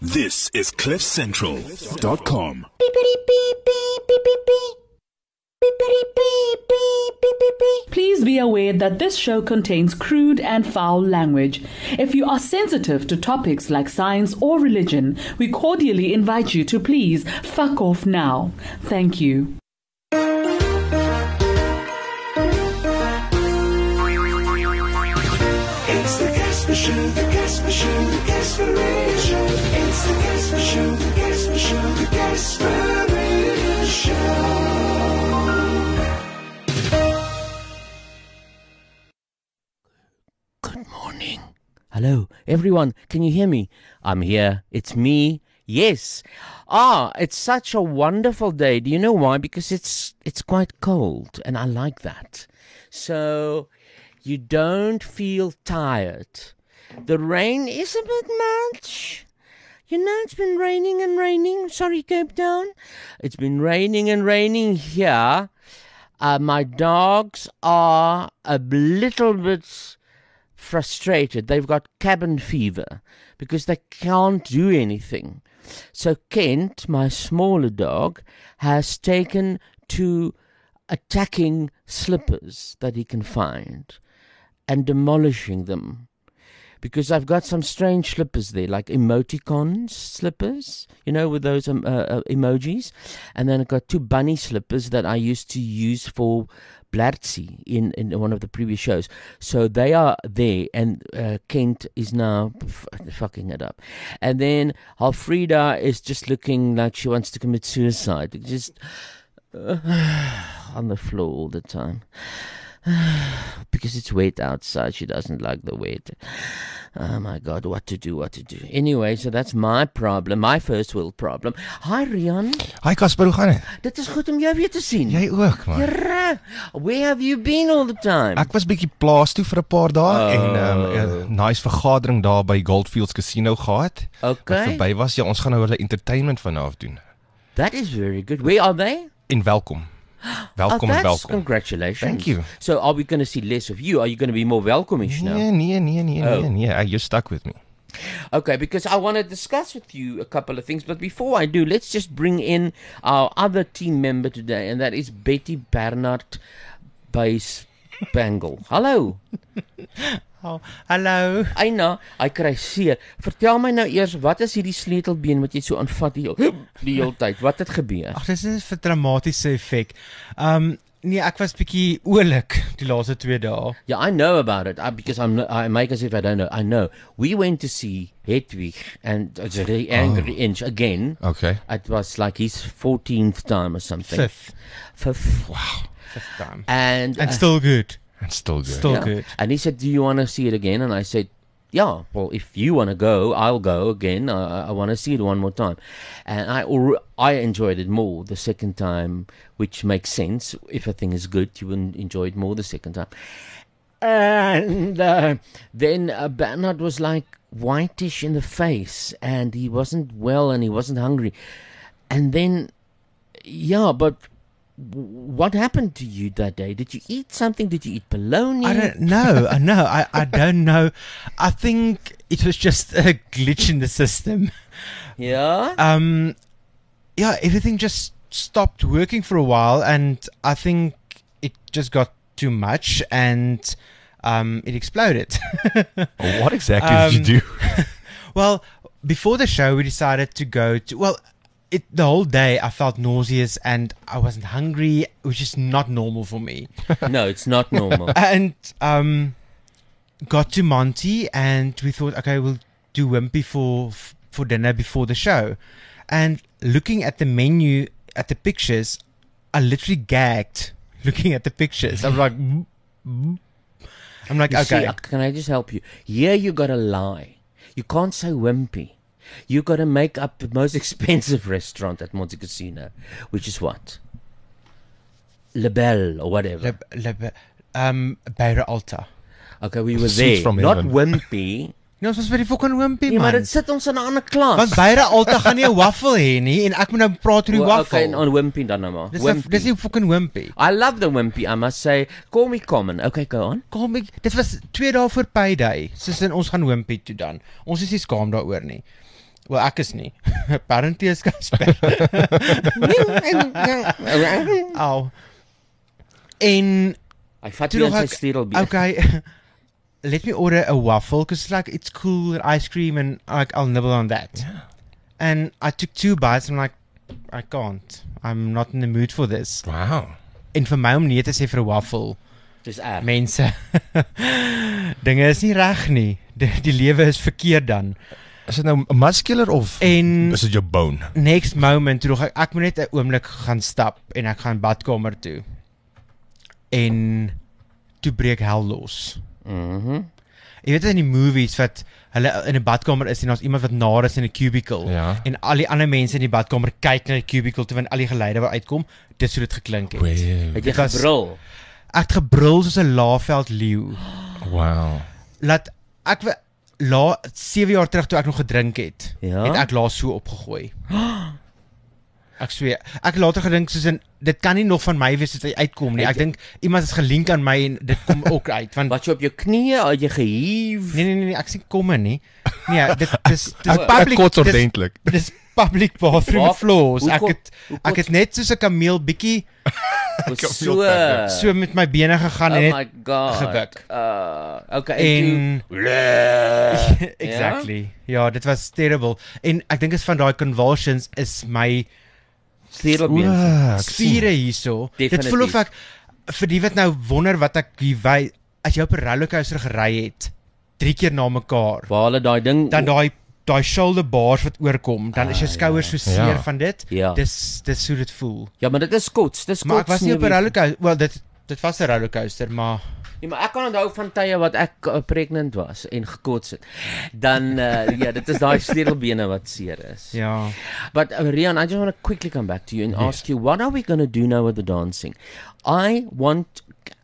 This is CliffCentral.com. Please be aware that this show contains crude and foul language. If you are sensitive to topics like science or religion, we cordially invite you to please fuck off now. Thank you. It's the Casper Show, the Casper Show, the Casper Radio Show. It's the Casper Show, the Casper Show, the Casper Radio Show. Good morning. Hello, everyone. Can you hear me? I'm here. It's me. Yes. It's such a wonderful day. Do you know why? Because it's quite cold, and I like that. So you don't feel tired. The rain is a bit much. You know, it's been raining and raining. Sorry, Cape Town. It's been raining and raining here. My dogs are a little bit frustrated. They've got cabin fever because they can't do anything. So Kent, my smaller dog, has taken to attacking slippers that he can find and demolishing them, because I've got some strange slippers there, like emoticons slippers, you know, with those emojis. And then I've got two bunny slippers that I used to use for Blartzi in one of the previous shows. So they are there, and Kent is now fucking it up. And then Alfreda is just looking like she wants to commit suicide, just on the floor all the time. Because it's wet outside. She doesn't like the wet. Oh my God, what to do. Anyway, so that's my problem, my first world problem. Hi Rian. Hi Casper, hoe gaan dit? Dit is goed om jou weer te sien. Jy ook, man. Ja, where have you been all the time? Ek was bietjie plaas toe vir 'n paar dae en 'n nice vergadering daar by Goldfields Casino gehad. Okay. Wat verby was. Ja, ons gaan nou hulle entertainment vanaf doen. That is very good. Where are they? En welkom. Welkom en welkom. Congratulations. Thank you. So are we going to see less of you? Are you going to be more welcomish now? Nee. You're stuck with me. Okay, because I want to discuss with you a couple of things. But before I do, let's just bring in our other team member today, and that is Betty Bernard Bangle. Hallo. Oh, hallo. Eina, hy kry seer. Vertel my nou eers, wat is hierdie sleutelbeen wat jy so aanvat die hele tyd? Wat het gebeur? Ag, dis 'n dramatiese effek. Nee, ek was bietjie oulik die laaste 2 dae. Yeah, I know about it because I make as if I don't know. I know. We went to see Hedwig and the Angry Inch again. Okay. It was like his 14th time or something. Fifth. Wow. 5th time. And still good. It's still good. Still good. And he said, do you want to see it again? And I said, yeah, well, if you want to go, I'll go again. I want to see it one more time. And I enjoyed it more the second time, which makes sense. If a thing is good, you will enjoy it more the second time. And then Bernard was like whitish in the face, and he wasn't well, and he wasn't hungry. And then, yeah, but what happened to you that day? Did you eat something? Did you eat bologna? I don't know. I don't know. I think it was just a glitch in the system. Yeah? Yeah, everything just stopped working for a while, and I think it just got too much, and it exploded. What exactly did you do? Well, before the show, we decided to go to... the whole day I felt nauseous and I wasn't hungry, which is not normal for me. No, it's not normal. And got to Monty, and we thought, okay, we'll do Wimpy for dinner before the show. And looking at the menu, at the pictures, I literally gagged looking at the pictures. I'm like, okay. See, can I just help you? Here you gotta lie. You can't say Wimpy. You got to make up the most expensive restaurant at Monte Casino, which is what? Le Belle or whatever. Beira Alta. Okay, we were there. Not Wimpy. Nee, ons was by die fucking Wimpy, man. Ja, maar dit sit ons in 'n ander klas. Want Beira Alta gaan nie 'n waffle hê nie, en ek moet nou praat oor die waffle. Okay, on Wimpy dan nou maar. Dis die fucking Wimpy. I love the Wimpy, I must say. Call me common. Okay, go on. Call me. Dit was 2 dae voor Payday. Soos in ons gaan Wimpy toe dan. Ons is nie skaam daaroor nie. Wel, ek is nie. Apparently is Casper. Au. En Hy vat toe jou in nog sy stedelbeen. okay, let me order a waffle because like it's cool and ice cream and like I'll nibble on that. Yeah. And I took 2 bites and I'm like, I can't. I'm not in the mood for this. Wow. En vir my om nee te sê vir 'n waffle, Dis erg. mense, dinge is nie reg nie. Die lewe is verkeerd dan. Is dit nou muscular of En is dit jou bone? next moment toe ek moet net 'n oomblik gaan stap en ek gaan badkamer toe. En toe breek hel los. Jy weet in die movies wat hulle in 'n badkamer is en daar's iemand wat naar is in 'n cubicle Ja. en al die ander mense in die badkamer kyk na die cubicle terwyl al die geluide wat uitkom, dis hoe dit geklink het. Wow. Het jy Dit was- gebrul? Ek het gebrul soos 'n laafveld leeu. Wow. Laat ek 7 jaar terug toe ek nog gedrink het, Ja? het ek laas so opgegooi. Ek sweer, ek het later gedink soos in dit kan nie nog van my wees as dit uitkom nie. Ek dink iemand is gelink aan my en dit kom ook uit want Wat jy op jou knieë, het jy gehief? nee, ek sien komme nie. Nee, dit dis Ek public kots ordentlik. Dis public bathroom Waar- floors. hoe kom- Ek het net soos 'n kameel bietjie So. so met my bene gegaan Oh en my net god. gebuk. Okay. en toe- exactly. Ja, dit was terrible. En ek dink is van daai convulsions is my Stedelbeen. spiere hierso. Dit Definitief. voel of ek vir die wat nou wonder wat ek wie as jy op 'n rollercoaster gery het 3 keer na mekaar, Waar hulle daai ding dan daai shoulder bars wat oorkom, dan is jou skouers so seer Ja. van dit. Ja. Dis hoe dit voel. Ja, maar dit is kots. Dis Maar ek kots was nie op 'n nie. rollercoaster. Wel, dit was 'n rollercoaster, maar Ja, maar ek kan onthou van tye wat ek pregnant was en gekots het. Dan ja, dit is daai stedelbene wat seer is. ja. But Rian, I just want to quickly come back to you and ask you, what are we going to do now with the dancing? I want,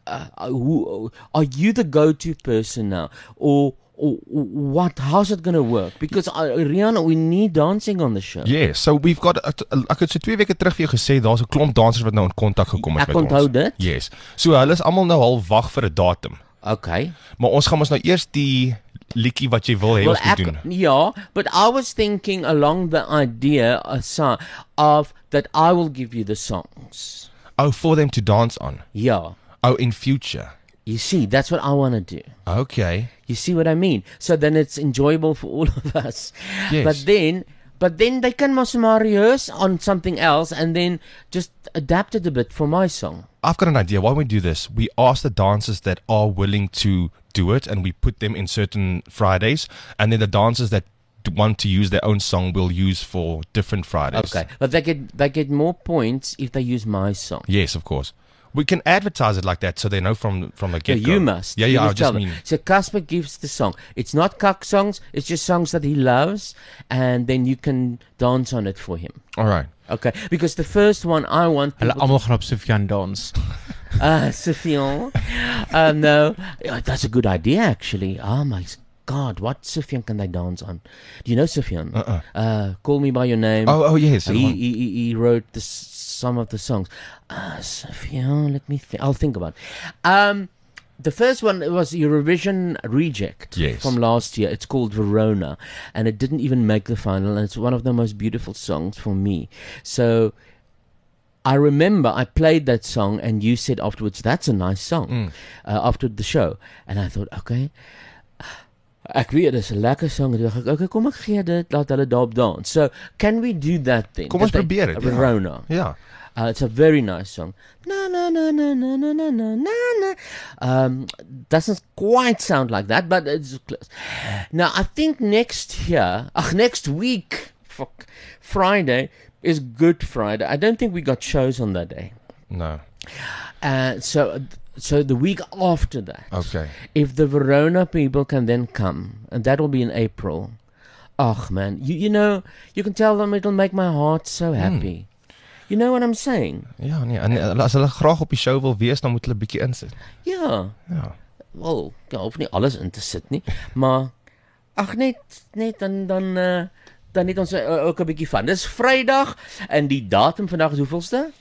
who are you the go-to person now, or what? How's it going to work? Because Rian, we need dancing on the show. Yeah, so we've got ek het so 2 weke terug vir jou gesê daar's 'n klomp dansers wat nou in kontak gekom het Ek met ons. onthou dit. Yes. So hulle is almal nou al wag vir 'n datum. Okay. Maar ons gaan ons nou eers die liedjie wat jy wil hê ons moet doen. Yeah, but I was thinking along the idea of that I will give you the songs. Oh, for them to dance on. Yeah. Oh, in future. You see, that's what I want to do. Okay. You see what I mean? So then it's enjoyable for all of us. Yes. But then they can maar rehearse on something else and then just adapt it a bit for my song. I've got an idea. Why don't we do this? We ask the dancers that are willing to do it and we put them in certain Fridays, and then the dancers that want to use their own song will use for different Fridays. Okay. But they get more points if they use my song. Yes, of course. We can advertise it like that so they know from the Yeah, get-go. you must. Yeah, You yeah, I must tell just them. mean... So Casper gives the song. It's not cuck songs. It's just songs that he loves, and then you can dance on it for him. All right. Okay, because the first one I want Hulle people almal gaan op Sufjan dans. Sufjan. No, yeah, that's a good idea actually. Oh my God, what Sufjan can they dance on? Do you know Sufjan? Call Me by Your Name. Oh, yes. He wrote some of the songs. Sufjan, let me think. I'll think about it. The first one was Eurovision Reject Yes. from last year. It's called Verona, and it didn't even make the final, and it's one of the most beautiful songs for me. So I remember I played that song, and you said afterwards, that's a nice song, after the show. And I thought, okay, ek weet, dis 'n lekker song. En ek, okay, kom ek gee dit, laat hulle daarop dans. So, can we do that then? Kom ons Dat probeer dit, ja. Verona. Yeah. It's a very nice song. Na na na na na na na na na. Doesn't quite sound like that, but it's close. Now I think next week, Friday is Good Friday. I don't think we got shows on that day. No. So the week after that, Okay. if the Verona people can then come, and that will be in April. Oh man, you know, you can tell them it'll make my heart so happy. You know what I'm saying? Ja, nee. En as hulle graag op die show wil wees, dan moet hulle bietjie insit. Ja. Ja. Wel, ja, hoef nie alles in te sit nie, maar ag net dan net ons ook 'n bietjie van. Dis Vrydag en die datum vandag is hoeveelste?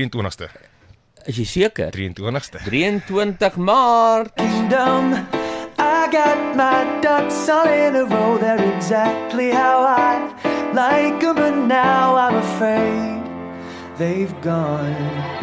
23ste. Is jy seker? 23ste. 23 Maart. I got my ducks all in a row. They're exactly how I like 'em, but now I'm afraid they've gone.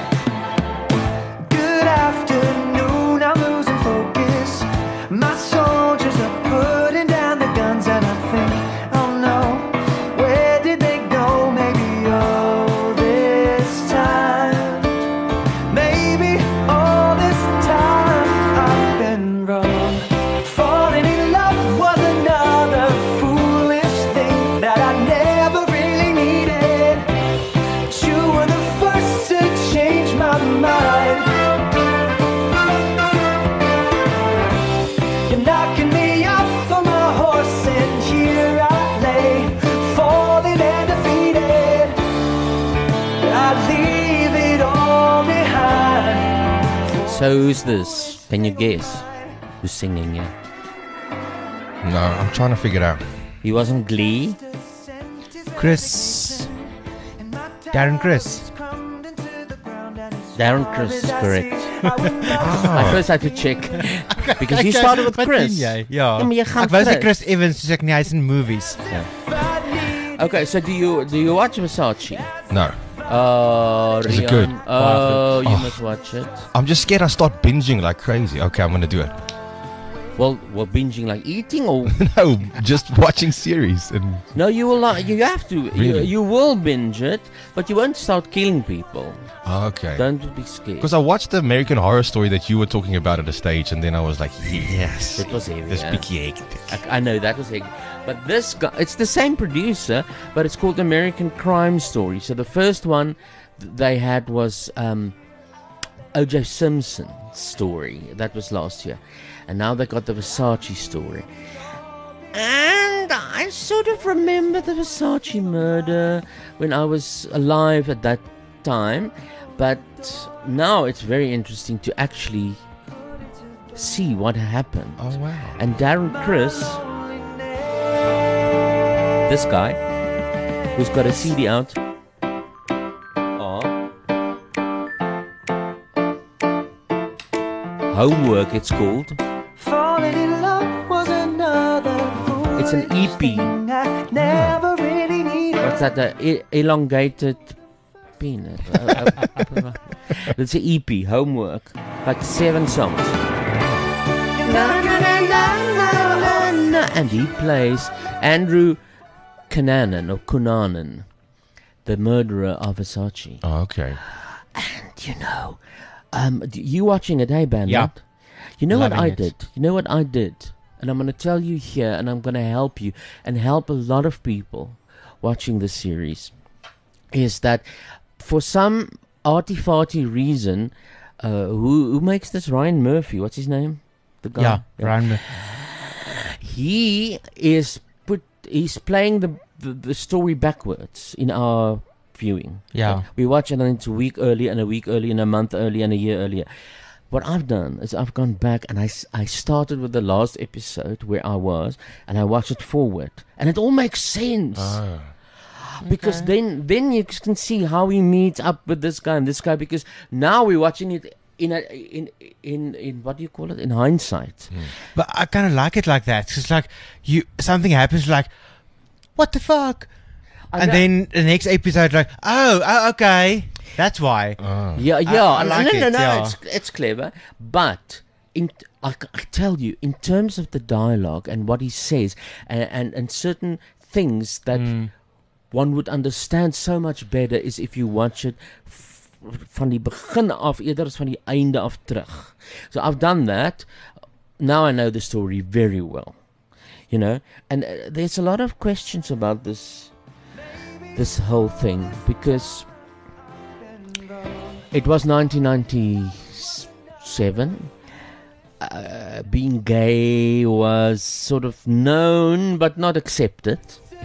Good afternoon, I'm losing focus. My soldiers are putting down the guns, and I think, oh no, where did they go? Maybe all this time, maybe all this time I've been wrong. Falling in love was another foolish thing that I never really needed. But you were the first to change my mind. You're knocking me off of my horse, and here I lay, falling and defeated. I leave it all behind. So who's this? Can you guess who's singing here? No, I'm trying to figure it out. He wasn't Glee. Chris. Darren Chris. Darren Chris is correct. I first had to check because you started with Wat Chris. doen jy? Ja. Ja, maar jy gaan Ek wou sê Chris. Chris Evans, soos ek nie, hy's in movies. Okay, so do you watch Versace? No. Oh, Is it Rian. good? Oh, you Oh. must watch it. I'm just scared I start binging like crazy. Okay, I'm going to do it. Well, binging like eating or No, just watching series. And no? You will not. You have to. Really? You will binge it, but you won't start killing people. okay. Don't be scared. Because I watched the American Horror Story that you were talking about at the stage, and then I was like, yes. It was heavy. This Yeah. big hectic. I know that was heavy. But this guy, it's the same producer, but it's called American Crime Story. So the first one they had was O.J. Simpson's story. That was last year. And now they got the Versace story. And I sort of remember the Versace murder when I was alive at that time. But now it's very interesting to actually see what happened. Oh, wow. And Darren Chris, this guy, who's got a CD out. Homework, it's called. Falling in love was another foolish It's an EP. thing I never really needed. What's that? Elongated peanut. It's an EP, Homework. Like 7 songs. And he plays Andrew Cunanan, the murderer of Versace. Oh, okay. And you know, you watching it, hey, Bernard? Yeah. You know what Loving I it. did? You know what I did? And I'm going to tell you here, and I'm going to help you, and help a lot of people watching this series, is that for some arty-farty reason, who makes this? Ryan Murphy, what's his name? The guy. Yeah, Ryan. He is he's playing the story backwards in our viewing. Yeah. We watch it and it's a week early and a week early and a month early and a year earlier. What I've done is I've gone back and I started with the last episode where I was, and I watched it forward, and it all makes sense. Because then you can see how he meets up with this guy and this guy, because now we're watching it in what do you call it, in hindsight. But I kind of like it like that. 'Cause it's like something happens, like, what the fuck? And know. then the next episode, like, oh, okay, that's why. Yeah, I like no, it, yeah. it's clever, but I tell you, in terms of the dialogue and what he says, and certain things that one would understand so much better is if you watch it van die begin af eerder as van die einde af terug. So I've done that. Now I know the story very well, you know, and there's a lot of questions about this whole thing, because it was 1997. Being gay was sort of known but not accepted.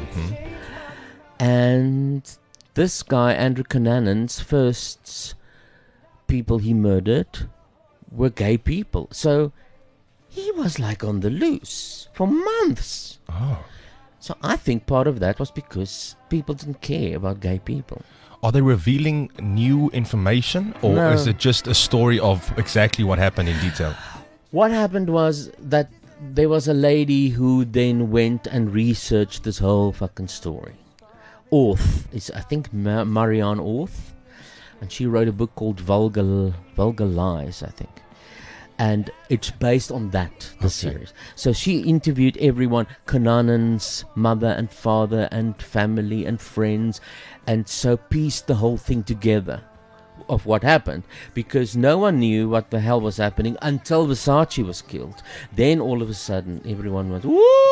And this guy, Andrew Cunanan's first people he murdered were gay people. So he was like on the loose for months. So I think part of that was because people didn't care about gay people. Are they revealing new information, or No. is it just a story of exactly what happened in detail? What happened was that there was a lady who then went and researched this whole fucking story. Orth is, I think, Marianne Orth, and she wrote a book called Vulgar Lies, I think. And it's based on that, the series. So she interviewed everyone, Kananan's mother and father and family and friends, and so pieced the whole thing together of what happened, because no one knew what the hell was happening until Versace was killed. Then all of a sudden, everyone went, woo!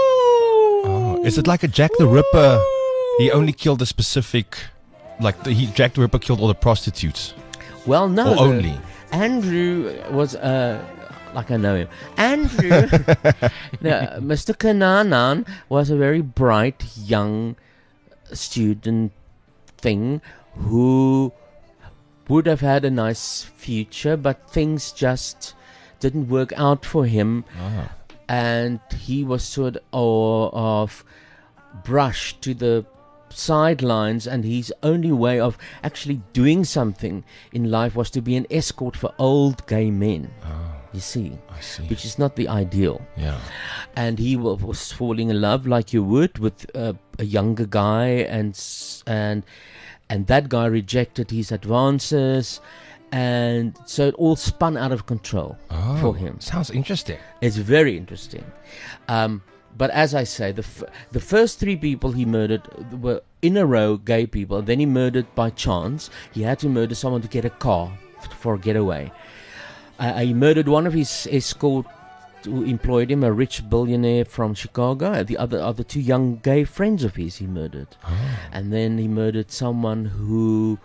Oh, is it like a Jack the Ripper? He only killed a specific, Jack the Ripper killed all the prostitutes. Well, no. Or only. Andrew was like I know him. Andrew, no, Mr. Kananan was a very bright young student thing who would have had a nice future, but things just didn't work out for him. Ah. And he was sort of brushed to the sidelines, and his only way of actually doing something in life was to be an escort for old gay men. You see, I see. which is not the ideal. Yeah. And he was falling in love like you would with a younger guy, and that guy rejected his advances, and so it all spun out of control for him. Sounds interesting. It's very interesting. But as I say, the first three people he murdered were in a row gay people. Then he murdered by chance. He had to murder someone to get a car for a getaway. He murdered one of his escort who employed him, a rich billionaire from Chicago. The other two young gay friends of his he murdered. And then he murdered someone who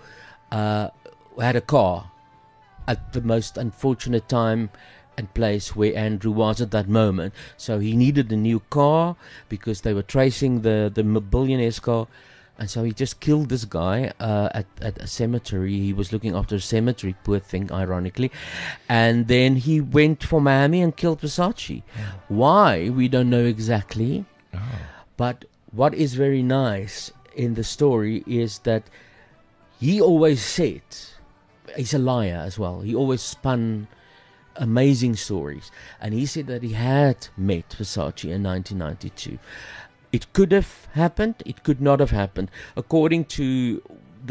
had a car at the most unfortunate time and place where Andrew was at that moment. So he needed a new car because they were tracing the billionaire's car. And so he just killed this guy at a cemetery. He was looking after a cemetery, poor thing, ironically. And then he went for Miami and killed Versace. Why? We don't know exactly. But what is very nice in the story is that he always said, he's a liar as well. He always spun amazing stories. And he said that he had met Versace in 1992. It could have happened. It could not have happened. According to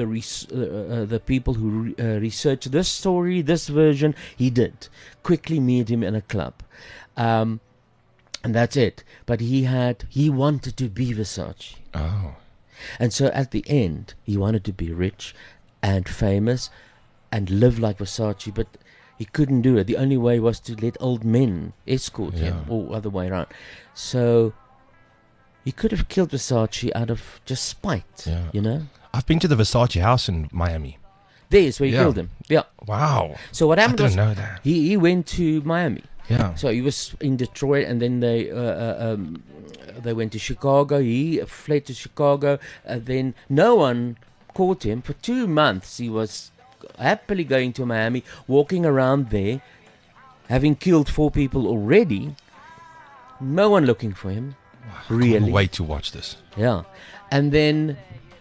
the people who researched this story, this version, he did quickly meet him in a club, and that's it. But he wanted to be Versace. Oh. And so at the end, he wanted to be rich and famous and live like Versace, but he couldn't do it. The only way was to let old men escort him, or other way around. So he could have killed Versace out of just spite, you know? I've been to the Versace house in Miami. There's where he killed him. Yeah. Wow. So what happened was I didn't know that. he went to Miami. Yeah. So he was in Detroit, and then they went to Chicago. He fled to Chicago. Then no one caught him. For 2 months, he was happily going to Miami, walking around there, having killed 4 people already. No one looking for him. Really? I can't wait to watch this. Yeah. And then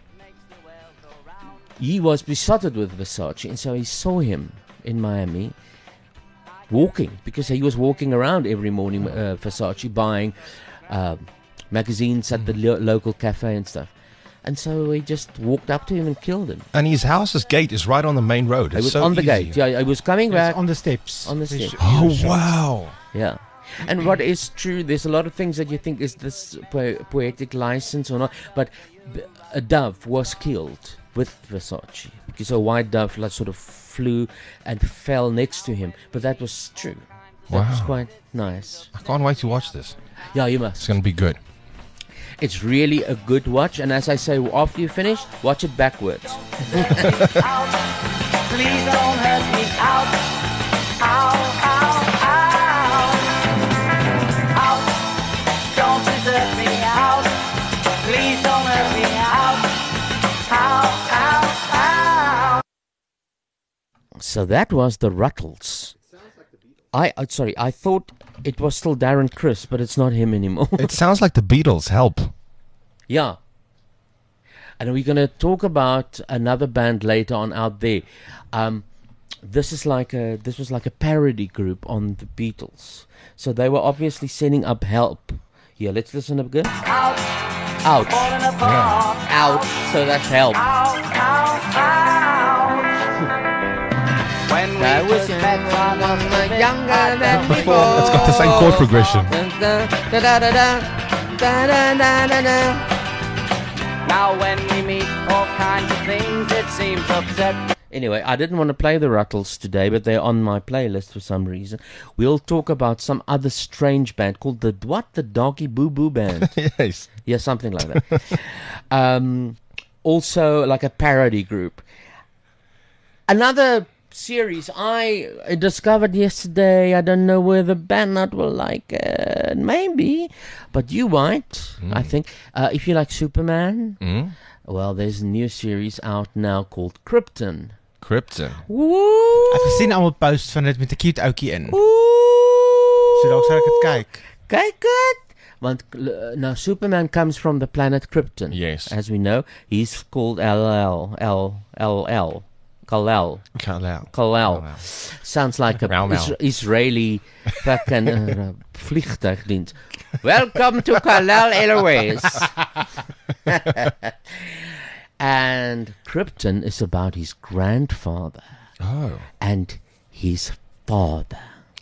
he was besotted with Versace, and so he saw him in Miami walking, because he was walking around every morning, Versace, buying magazines at the local cafe and stuff. And so he just walked up to him and killed him. And his house's gate is right on the main road. It It's was so on the easy. gate. Yeah, I was coming back. On the steps. On the steps. Oh, wow. Yeah. And what is true, there's a lot of things that you think, is this poetic license or not? But a dove was killed with Versace, because a white dove sort of flew and fell next to him. But that was true. That was Wow. quite nice. I can't wait to watch this. Yeah, you It's must. going to be good. It's really a good watch. And as I say, after you finish, watch it backwards. Please don't hurt me out. Ow, ow, ow. Out. Don't desert me out. Please don't hurt me out. Ow, ow, ow. So that was the Ruttles. I thought it was still Darren Criss, but it's not him anymore. It sounds like the Beatles. Help. Yeah. And we're going to talk about another band later on out there. this was like a parody group on the Beatles. So they were obviously setting up help. Here, let's listen again. Ouch. Falling apart. Ouch. So that's help. When we That was first met, I must admit, younger I than felt before. It's got the same chord progression. Now when we meet, all kinds of things it seems upset. Anyway, I didn't want to play the Ruttles today, but they're on my playlist for some reason. We'll talk about some other strange band called the Doggy Boo Boo Band. Yes. Yeah, something like that. Also, like a parody group. Another series I discovered yesterday. I don't know whether Bernard will like it. Maybe. But you might, I think. If you like Superman, well, there's a new series out now called Krypton. Krypton. Woo! Ek het gesien almal post van dit met 'n cute ouetjie in. Ooh! So dalk sal ek dit kyk. Kyk dit! Want now Superman comes from the planet Krypton. Yes. As we know, he's called Kal-El. Kal-El. Kal-El. Sounds like a Raumel. Israeli fucking vliegtuigdienst. Welcome to Kal-El Airways. And Krypton is about his grandfather Oh. and his father.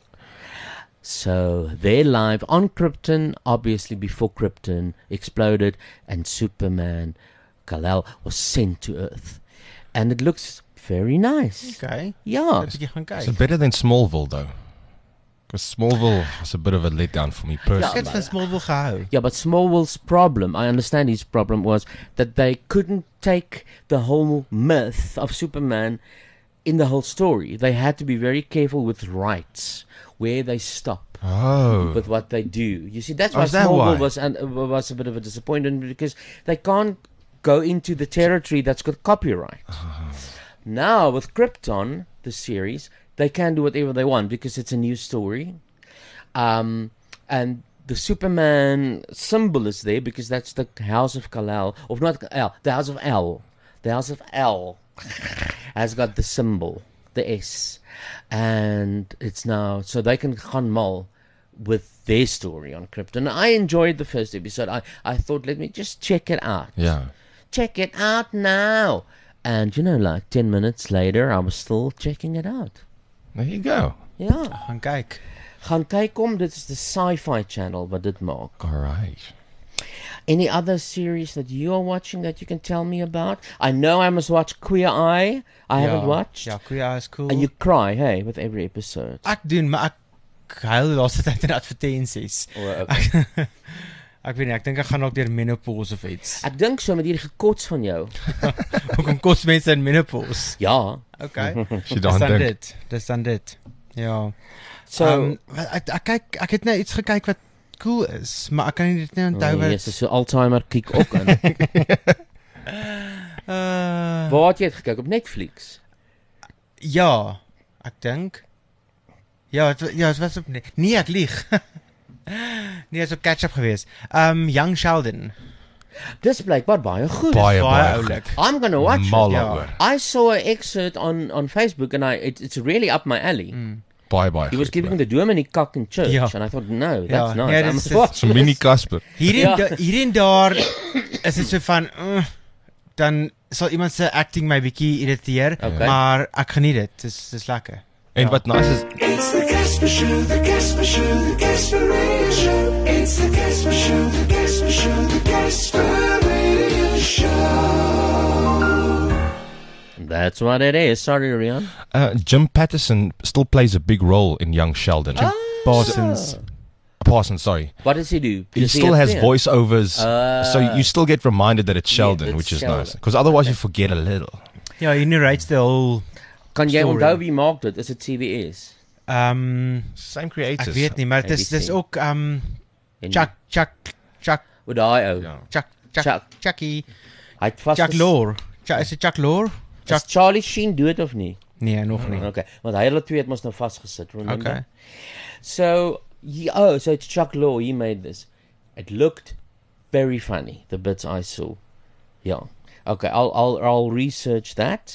So they're live on Krypton, obviously before Krypton exploded and Superman, Kal-El, was sent to Earth. And it looks very nice. Okay. Yeah. Ek bietjie gaan Is kyk. it better than Smallville, though? Because Smallville was a bit of a letdown for me Ek personally. het van Smallville gehou. Yeah, but Smallville's problem, I understand his problem, was that they couldn't take the whole myth of Superman in the whole story. They had to be very careful with rights, where they stop Oh. with what they do. You see, that's Oh, why is that Smallville why? was a bit of a disappointment, because they can't go into the territory that's got copyright. Now, with Krypton, the series, they can do whatever they want because it's a new story. And the Superman symbol is there because that's the House of Kal-El, or not Kal-El, the House of El. The House of El has got the symbol, the S. And it's now, so they can gaan mal with their story on Krypton. I enjoyed the first episode. I thought, let me just check it out. Yeah. Check it out now. And, like 10 minutes later, I was still checking it out. There you go. Ja. Gaan kyk. Gaan kyk om, dit is the Sci-Fi Channel wat dit maak. All right. Any other series that you are watching that you can tell me about? I know I must watch Queer Eye. I haven't watched. Ja, Queer Eye is cool. And you cry, hey, with every episode. Ek doen, maar ek huil die laaste tyd in advertensies. Oh, okay. Ek weet nie, ek dink ek gaan ook deur menopause of iets. Ek dink so met hierdie gekots van jou. Hoekom kos mense in menopause? Ja. Okay. She Dis don't dan think. dit. Dis dan dit. Ja. So, Ek het nou iets gekyk wat cool is, maar ek kan nie dit nou onthou wat. yes, so Alzheimer kiek ook in. Waar het jy het gekyk? Op Netflix? Ja, ek dink. Ja, het was op nee, ek lieg. Nee, het is op catch-up geweest. Young Sheldon. Dis blykbaar baie goed. Baie oulik. I'm gonna watch Mal it. oor. I saw an excerpt on Facebook and it's really up my alley. Baie. He was giving the Dominee kak in church Ja. and I thought, no, Ja, that's nice. nee, I dis- must dis- watch So mini this. Casper. Hier en daar is dit so van dan sal iemand se acting my bietjie irriteer, Okay. maar ek geniet dit. Dis lekker. En wat nice is, It's the Casper Show, the Casper Show, the Casper Radio Show. It's the Casper Show, the Casper Show, the Casper Radio Show. That's what it is. Sorry, Rian. Jim Patterson still plays a big role in Young Sheldon. Parsons. Parsons, sorry. What does he do? He Does still has appear? voiceovers, so you still get reminded that it's Sheldon, it's which is Sheldon. nice. Because otherwise you forget a little. Ja, he narrates the whole Kan jy story. onthou wie maak dit? Is dit CBS? Same ek creators. weet nie, maar dis ABC. ook En- Chuck O, daai ou. Ja. Chucky, Hy het vas Chuck Lorre. Is dit Chuck Lorre? Is Charlie Sheen dood of nie? Nee, nog nie. Okay, want hy hulle twee het mos nou vasgesit, remember? Okay. So, so it's Chuck Lorre, he made this. It looked very funny, the bits I saw. Yeah. Okay, I'll research that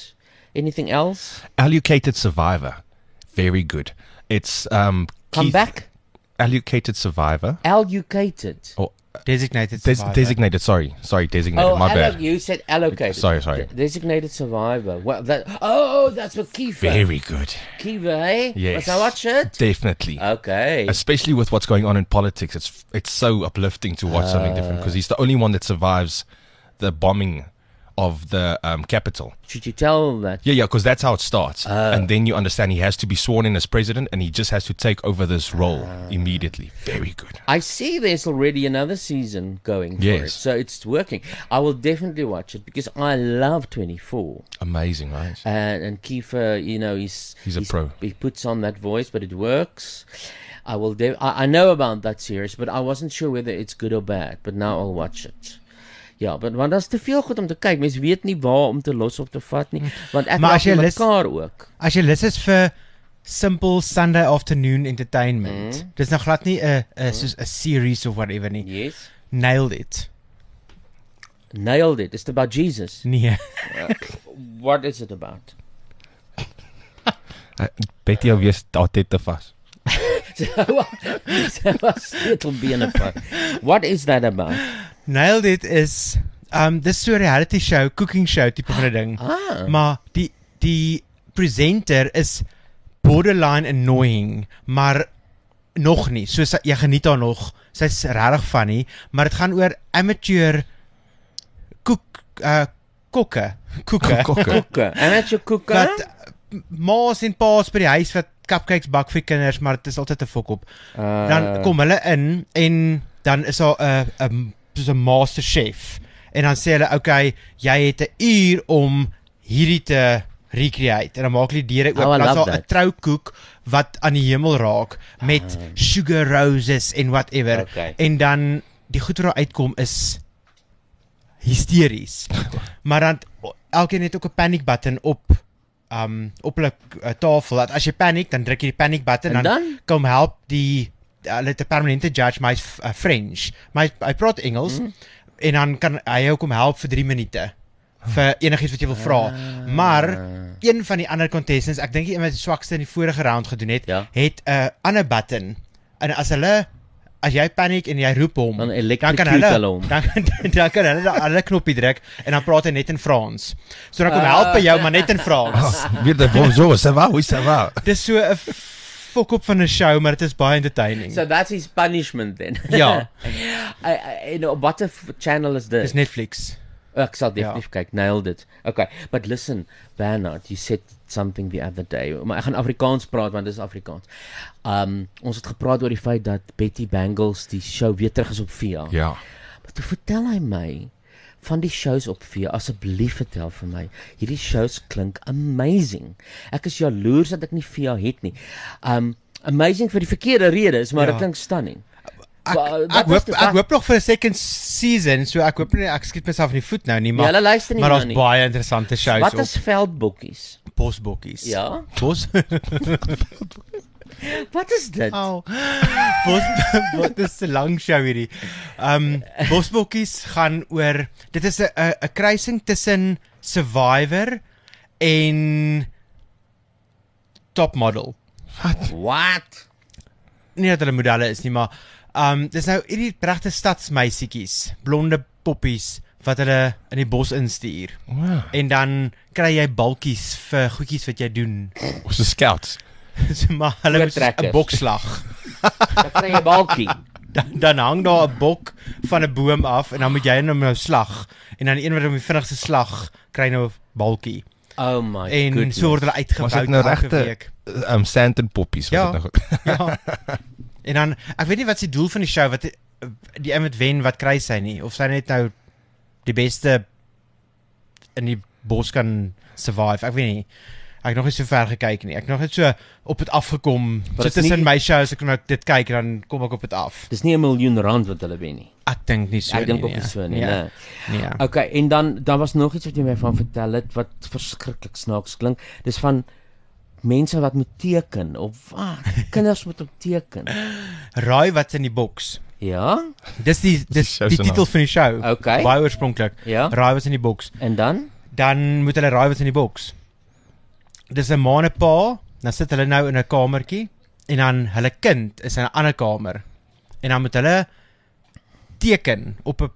Anything else? Allocated Survivor. Very good. It's Come back. Allocated Survivor. Allocated. Or Designated survivor. designated. Sorry, designated. Oh, my bad. you said allocated. Sorry. Designated survivor. Well, that's with Kiefer. Very good. Kiefer, eh? Yes. Must I watch it? Definitely. Okay. Especially with what's going on in politics, it's so uplifting to watch something different because he's the only one that survives the bombing of the capital. Should you tell that? Yeah, because that's how it starts. And then you understand he has to be sworn in as president and he just has to take over this role immediately. Very good. I see there's already another season going for Yes. it, so it's working. I will definitely watch it because I love 24. Amazing, right? And Kiefer, He's a pro. He puts on that voice, but it works. I will. I know about that series, but I wasn't sure whether it's good or bad. But now I'll watch it. Ja, want daar's te veel goed om te kyk. Mens weet nie waar om te los of te vat nie, want ek Maar maak as jy mekaar ook. As jy lus is vir simple Sunday afternoon entertainment, dis nou glad nie 'n soos 'n series of whatever nie. Yes. Nailed it. Nailed it. It's about Jesus. Nee. What is it about? Betty alweer altyd te vas. What is that about? Nailed it is dis so 'n reality show, cooking show tipe van 'n ding. Maar die presenter is borderline annoying, maar nog nie. So jy geniet haar nog. Sy's regtig funny, maar dit gaan oor amateur kokke. Amateur cooker. Wat ma's en pa's by die huis wat cupcakes bak vir kinders, maar dit is altyd 'n fok op. Dan kom hulle in en dan is daar 'n soos 'n master chef en dan sê hulle okay, jy het 'n uur om hierdie te recreate en dan maak hulle die deure oop. I Dan is love daar 'n that. troukoek wat aan die hemel raak met sugar roses en whatever. Okay. En dan die goed wat daar uitkom is hysteries. Maar dan elkeen het ook 'n panic button op hulle tafel. Dat as jy paniek, dan druk jy die panic button En dan dan? kom help die hulle het 'n permanente judge, maar hy's French. Maar hy praat Engels en dan kan hy jou kom help vir 3 minute vir enigiets wat jy wil vra. Maar een van die ander contestants, ek dink die een wat die swakste in die vorige round gedoen het, Ja. het 'n ander button. En as jy paniek en jy roep hom, Dan kan electrocute hulle hulle hom. dan kan hulle knoppie druk en dan praat hy net in Frans. So dan kom help by jou maar net in Frans. Weer de bonjour, ça va? Oui, ça va. Dis so 'n fok op van 'n show, maar dit is baie entertaining. So that's his punishment then. Ja. What a channel is this? Dis Netflix. Ek sal definitief kyk. Nailed it. Okay, but listen, Bernard, you said something the other day. Maar ek gaan Afrikaans praat want dis Afrikaans. Ons het gepraat oor die feit dat Betty Bangles die show weer terug is op VIA. Ja. Maar toe vertel hy my van die shows op VIA. Asseblief vertel vir my. Hierdie shows klink amazing. Ek is jaloers dat ek nie VIA het nie. Amazing vir die verkeerde redes, maar dit klink stunning. Ek hoop nog vir 'n second season, so ek hoop nie ek skiet myself in die voet nou nie, maar hulle luister nie maar na daar's nie. baie interessante shows Wat op is veldbokkies? Bosbokkies. Ja? Bos. Wat is dit? Wat is 'n lang show hierdie. Bosbokkies gaan oor dit is 'n kruising tussen Survivor en Top Model. What? Nie dat hulle modelle is nie, maar dis nou hierdie regte stadsmeisietjies, blonde poppies wat hulle in die bos instuur. Wow. En dan kry jy balkies vir goedjies wat jy doen. Ons is scouts. So, maar hulle moet 'n Voortrekkers. bokslag. Dan kry jy 'n balkie. Dan hang daar 'n bok van 'n boom af en dan moet jy hom nou slag. En dan die een wat hom die vinnigste slag kry nou 'n balkie. Oh my En goodness. so word hulle Was uitgebou dit nou elke regte week. Sand and poppies wat Ja. dit nou Ja. En dan ek weet nie wat se doel van die show wat die een wat wen wat kry sy nie of sy net nou die beste in die bos kan survive. Ek weet nie. Ek het nog nie so ver gekyk nie. Ek het nog net so op dit afgekom. Maar So dit is tussen nie- my shows ek nou dit kyk en dan kom ek op dit af. Dis nie 'n miljoen rand wat hulle wen nie. Ek dink nie so Ek dink nie. ook nie so nie. Nee. Nee. Nee. Okay, en dan was nog iets wat jy my van vertel het wat verskriklik snaaks klink. Dis van mense wat moet teken of wat? Kinders moet op teken. Raai wat in die boks. Ja? Dis die show die se titel naam. van die show. Okay. Baie oorspronklik. Ja. Raai wat in die boks. En dan? Dan moet hulle raai wat in die boks. dis 'n ma en 'n pa, dan sit hulle nou in 'n kamertjie en dan hulle kind is in 'n ander kamer. En dan moet hulle teken op 'n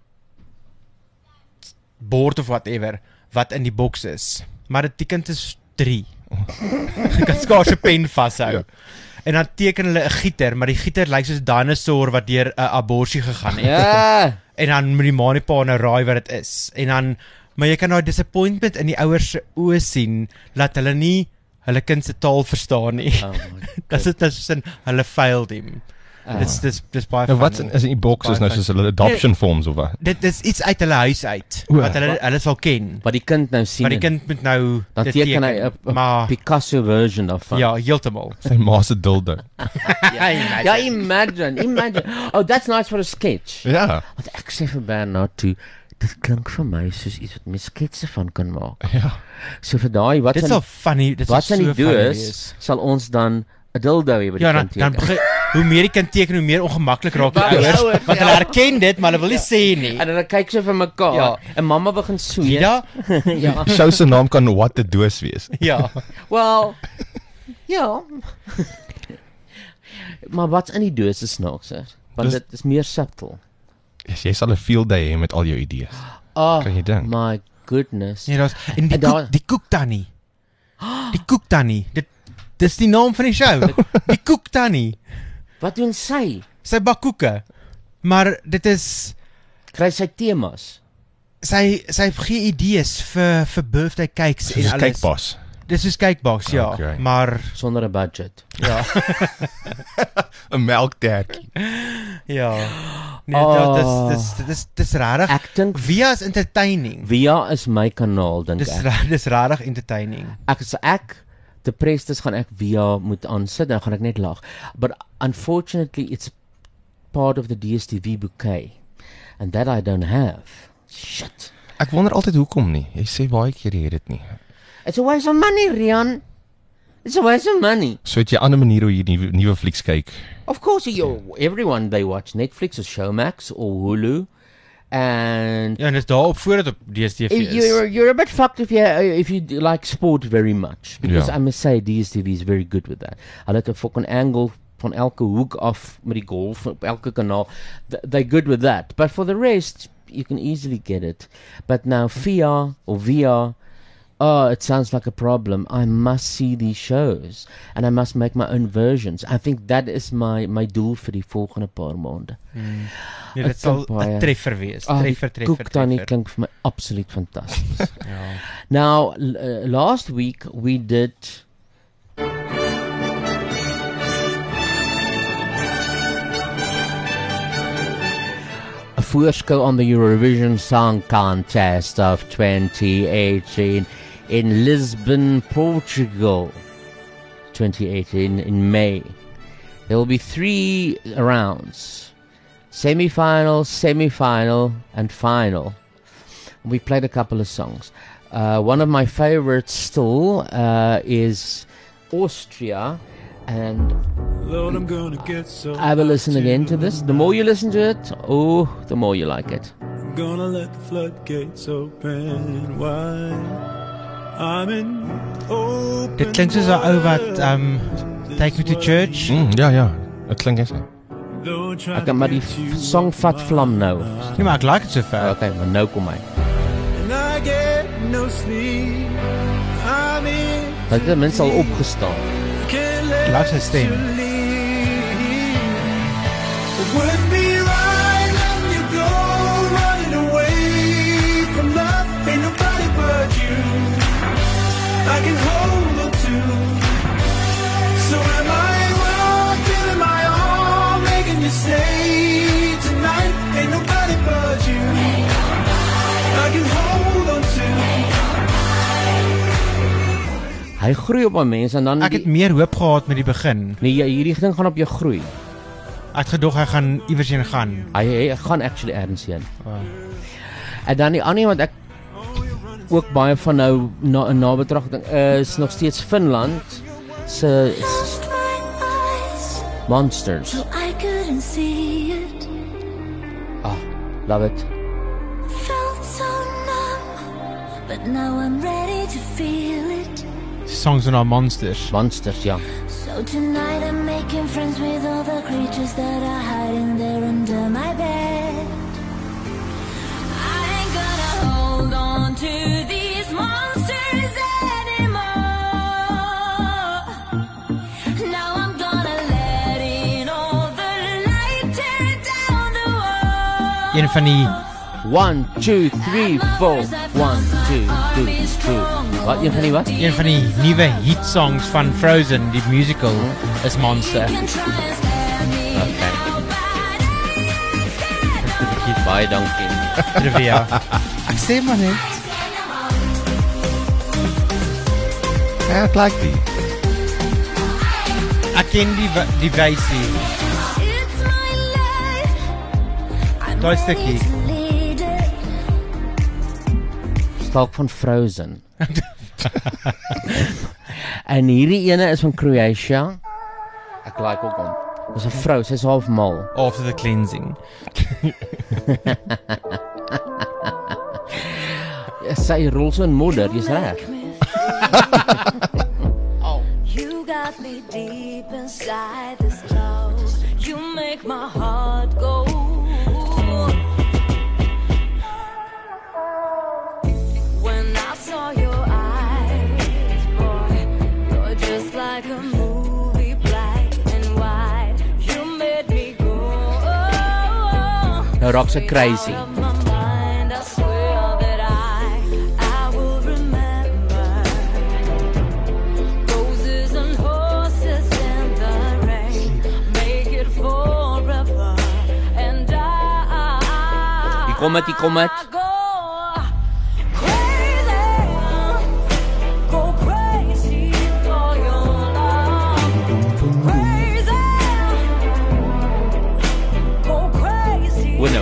bord of whatever wat in die boks is. Maar die kind is 3. Jy kan skaars 'n pen vashou. Ja. En dan teken hulle 'n gieter, maar die gieter lyk soos 'n dinosaur wat deur 'n aborsie gegaan het. Ja. En dan moet die ma en die pa nou raai wat dit is. En dan, maar jy kan daai disappointment in die ouers se oë sien dat hulle nie hulle kind se taal verstaan nie. Oh my Dis in hulle failed him. Dis baie Nou wat funny. is in die box is nou soos hulle adoption forms of wat? Dit is iets uit hulle huis uit O, wat hulle sal ken. Wat die kind nou sien. Maar die kind moet nou dan dit teken hy 'n maar Picasso version daarvan. ja, heeltemal. Sy ma se dildo. Ja, imagine. Oh, that's nice for a sketch. Ja. Want ek sê vir Bernard toe, dit klink vir my soos iets wat mens sketse van kan maak. Ja. So vir daai wat Dit sal funny, dit wat sal sy so nie funny doos, wees. sal ons dan 'n dildo hê by die Ja, dan kind teken. hoe meer die kind teken, hoe meer ongemaklik raak die Maar die ouers, ouers, want ja. hulle herken dit, maar hulle wil nie sê nie. En hulle kyk so vir mekaar. Ja. En mamma begin sweet. Ja, ja. Show se naam kan What the Doos wees. ja. Well, ja. Maar wat's in die doos is snaakser? Want Dis- dit is meer subtle. Jy sal 'n field day hê met al jou idees. Oh, Kan jy dink? my goodness. Ja, en En daar- die koek tannie. Die koek tannie. Dis die naam van die show. Die koek tannie. Wat doen sy? Sy bak koeke. Maar dit is Kry sy temas? sy gee idees vir birthday cakes en Soos alles. Cakeboss. Dis soos cakebox, ja, Okay. maar Sonder 'n budget. ja, 'n melktertjie. ja. Nee, Oh. dis regtig. Ek dink Via is entertaining. Via is my kanaal dink Dis ek. dis regtig entertaining. Ek depressed is gaan ek Via moet aansit, dan gaan ek net lag. But unfortunately it's part of the DStv bouquet and that I don't have. Shit. Ek wonder altyd hoekom nie. Jy sê baie keer jy het dit nie. It's a waste of money, Rian. It's a waste of money. So het jy 'n ander manier hoe jy nuwe flieks kyk. Of course, everyone they watch Netflix or Showmax or Hulu, and Ja, en dis daarop voordat op DStv is. you're a bit fucked if you like sport very much, because Yeah. I must say DStv is very good with that. Hulle het 'n fucking angle van elke hoek af met die golf op elke kanaal. They're good with that, but for the rest you can easily get it. But now Via or VR, oh, it sounds like a problem. I must see these shows and I must make my own versions. I think that is my doel vir die volgende paar maande. Nee, Ek dit sal dink baie. 'n treffer wees. Ah, die Treffer. Koek tannie klink vir my absoluut fantasties. Ja. Now, last week we did a voorskou on the Eurovision Song Contest of 2018 in Lisbon, Portugal. 2018 in May. There will be 3 rounds: semi-final, and final. We played a couple of songs. One of my favorites still is Austria, and Lord, I'm gonna get so have a listen again to this. The more you listen to it, oh, the more you like it. I'm gonna let the floodgates open wide. I'm in open Dit klink soos 'n ou wat Take Me to Church. Ja. Dit klink eens. Ek kan maar die song vat vlam nou. Nee, maar ek like dit so ver. Okay, maar nou kom hy. and I get no sleep. I'm in Hy het ten minste al opgestaan. can't let Like sy stem. you leave. It would be right letting you go, running away from love. Ain't nobody but you I can hold on to. So am I wrong, giving my all, making you stay tonight? Ain't nobody but you I can hold on to. Hy groei op 'n mens en dan Ek het meer hoop gehad met die begin. nee, hierdie ding gaan op jou groei. Ek het gedog hy gaan iewers heen gaan. Hy gaan actually ergens heen. En dan die ander een wat ek ook baie van nou in nabetragting is nog steeds Finland se Closed my eyes Monsters. so I couldn't see it. Love it. Felt so numb, but now I'm ready to feel it. songs on our monsters. Monsters, ja. So tonight I'm making friends with all the creatures that are hiding there under my bed. I ain't gonna hold on to these monsters anymore. Now I'm gonna let in all the light, tear down the wall. Een van die 1, 2, 3, 4. 1, 2, 3, 2. Wat? Een van die wat? een van die nuwe hit songs van Frozen, die musical, is Monster. Okay. Baie dankie. Trivia. Ek sê maar net. Ja, ek like die. Ek ken die wysie. It's my life. I'm Daai stukkie. ready to lead it. Stalk van Frozen. En hierdie ene is van Croatia. Ek like ook hom. Dis 'n vrou, sy's half mal. After the cleansing. Sy rol so in modder, jy's reg. You got me deep inside this love. You make my heart go. When I saw your eyes, boy, you're just like a movie, black and white. You made me go. Nou raak sy crazy. Out of my mind, I swear that I will remember. Roses and horses in the rain, make it forever. And Hier kom dit, hier kom dit. go crazy, go crazy for your love. Crazy, go crazy. Winner.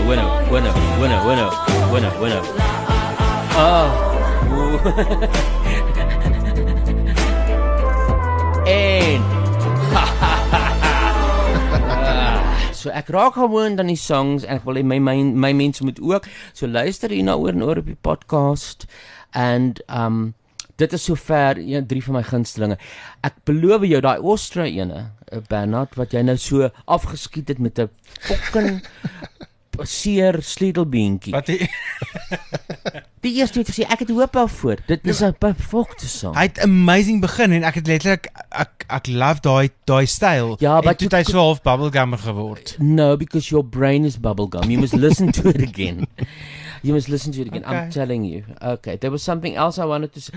Oh. En so ek raak gewoon dan die songs en ek wil hê my mense moet ook. So luister hier na oor en oor op die podcast en dit is sover 3 van my gunstelinge. Ek beloof jou daai Austria ene, Bernard, wat jy nou so afgeskiet het met 'n fucking seer sleutelbeentjie. Wat die Die eerste het gesê ek het hoop daarvoor. Dit is 'n perfekte song. Hy het amazing begin en ek het letterlik ek love daai styl. Ja, en but toe het hy so half bubblegummer geword. No, because your brain is bubblegum. You must listen to it again. You must listen to it again. I'm Okay. telling you. Okay, there was something else I wanted to say.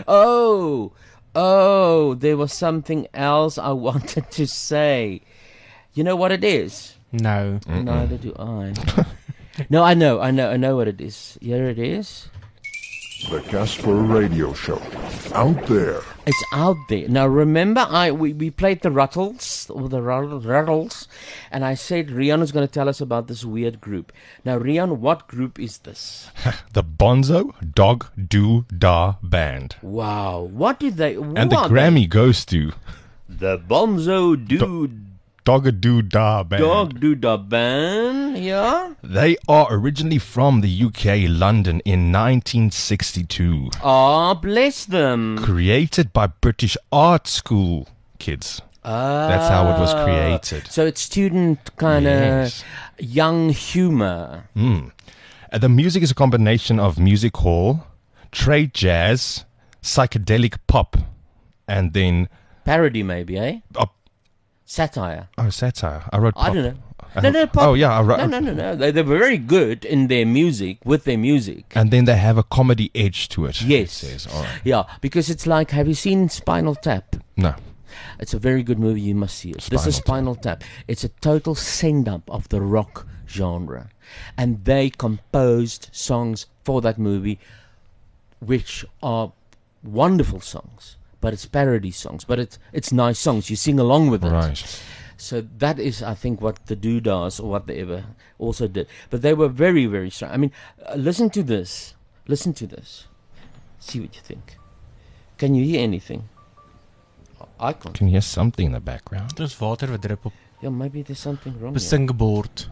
Oh, there was something else I wanted to say. You know what it is? No. Neither do I. No, I know what it is. Here it is. The Casper Radio Show. Out there. It's out there. Now remember we played the Ruttles, and I said Rian is going to tell us about this weird group. Now Rian, what group is this? The Bonzo Dog Doo Da Band. Wow. What did they... And the Grammy goes to The Bonzo Dude Dog-a-Doo Da Band. Dog Doodah Band, yeah? They are originally from the UK, London, in 1962. Oh, bless them. Created by British art school kids. That's how it was created. So it's student kind of Yes. young humor. The music is a combination of music hall, trade jazz, psychedelic pop, and then Parody maybe, eh? Satire. satire. I wrote pop. I don't know. No, pop. Oh, yeah. I wrote, No. They were very good in their music, with their music. And then they have a comedy edge to it. Yes. It says. All right. Yeah, because it's like, have you seen Spinal Tap? No. It's a very good movie, you must see it. This is Spinal Tap. It's a total send-up of the rock genre. And they composed songs for that movie, which are wonderful songs. But it's parody songs. But it's nice songs. You sing along with it. Right. So that is, I think, what the Doodahs or whatever also did. But they were very, very strong. I mean, listen to this. Listen to this. See what you think. Can you hear anything? I can't. Can you hear something in the background? Dis water wat drup op Yeah, maybe there's something wrong. besingeboard.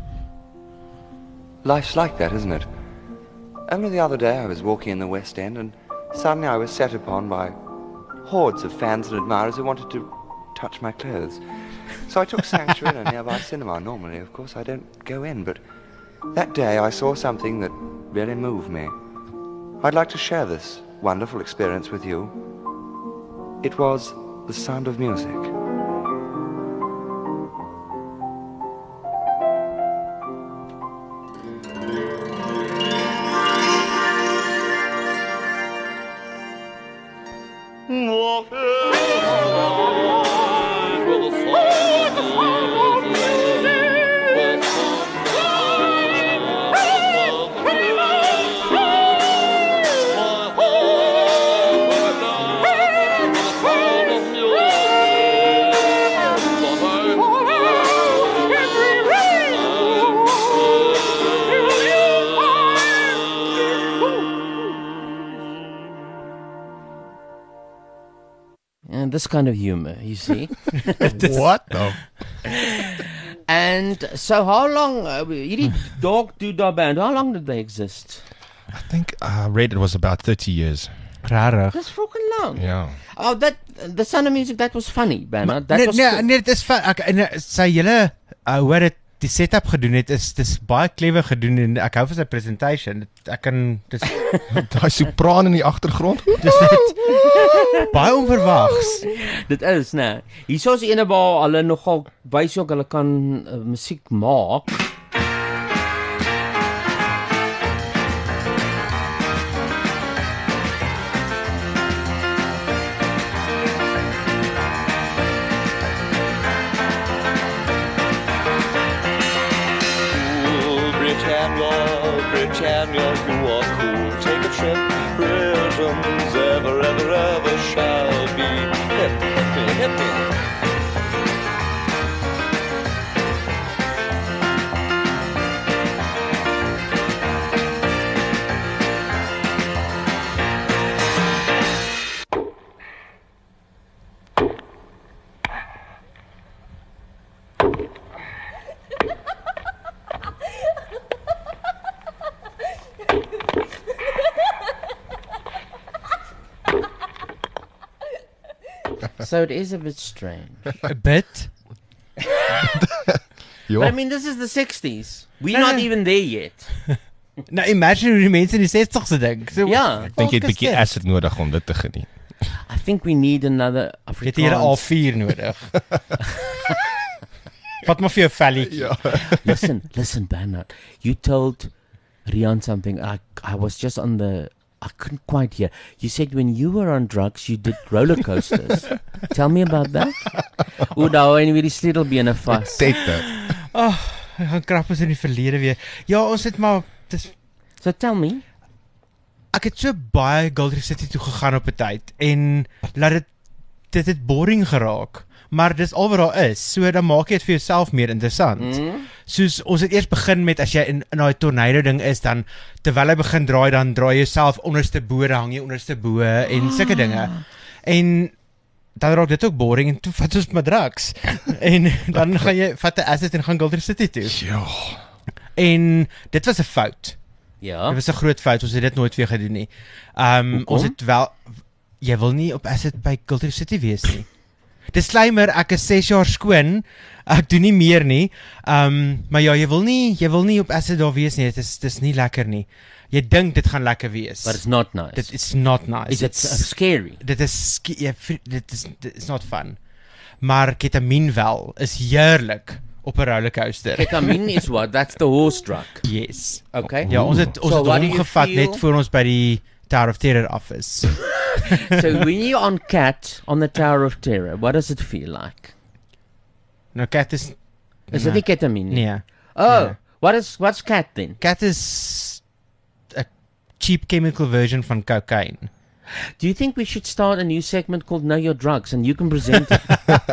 Life's like that, isn't it? Only the other day I was walking in the West End and suddenly I was set upon by hordes of fans and admirers who wanted to touch my clothes. So I took sanctuary in a nearby cinema. Normally, of course, I don't go in, but that day I saw something that really moved me. I'd like to share this wonderful experience with you. It was The Sound of Music. And this kind of humor, you see. What though? And so how long, hierdie Dog Doodah band, how long did they exist? I think I read it was about 30 years. Rarig. That's fucking long. Yeah. Oh, that, The Sound of Music, that was funny, Bernard. That was good. Nee, dit is sy hele hoe dit die setup gedoen het, dis baie clever gedoen en ek hou van sy presentation. Ek kan dis Daai sopraan in die agtergrond. dis net baie onverwags. Dit is, nee. Hier is ene waar hulle nogal wys ook hulle kan musiek maak. Britannia, you are cool. Take a trip. Britain's ever, ever, ever shall be. Hip, hippie, hippie. So it is a bit strange. A bit. But I mean, this is the 60s. We're not even there yet. Nou imagine hoe die mense in die 60s se dink. So, Ja. Ek dink jy het 'n bietjie acid nodig om dit te geniet. I think we need another Jy het hier 'n Afrikaans. A4 nodig. Wat maar vir jou velletjie. Listen, Bernard. You told Rian something. I was just on the... I couldn't quite hear. You said when you were on drugs, you did roller coasters. Tell me about that. O, nou en weer die sleutelbene vas. Tette. Ek gaan krap ons in die verlede weer. Ja, ons het maar So tell me. ek het so baie Gold Reef City toe gegaan op 'n tyd en laat dit het boring geraak. Maar dis al wat daar is. So dan maak jy dit vir jouself meer interessant. Soos ons het eers begin met as jy in daai tornado ding is, dan terwyl hy begin draai, dan draai jy self onderste bo, dan hang jy onderste bo en sulke dinge. En dan raak dit ook boring en toe vat ons maar drugs. En dan gaan jy vat 'n acid en gaan Gold Reef City toe. Ja. En dit was 'n fout. Ja. Dit was 'n groot fout. Ons het dit nooit weer gedoen nie. Ons het wel jy wil nie op acid by Gold Reef City wees nie. Disclaimer, ek is 6 jaar skoon. Ek doen nie meer nie. Maar ja, jy wil nie op acid daar wees nie. Dit is nie lekker nie. Jy dink dit gaan lekker wees. But it's not nice. Dit is not nice. Is it scary? Dit is dit is not fun. Maar ketamine wel is heerlik op 'n rollercoaster. Ketamine is what? That's the horse drug. Yes. Okay. Ja, ons het So what do hom you gevat feel- net voor ons by die Tower of Terror office. So when you're on Cat on the Tower of Terror, what does it feel like? Nou Cat is Is it nie ketamine? nee. Oh, Nee. what's Cat then? Cat is a cheap chemical version van cocaine. Do you think we should start a new segment called Know Your Drugs and you can present it?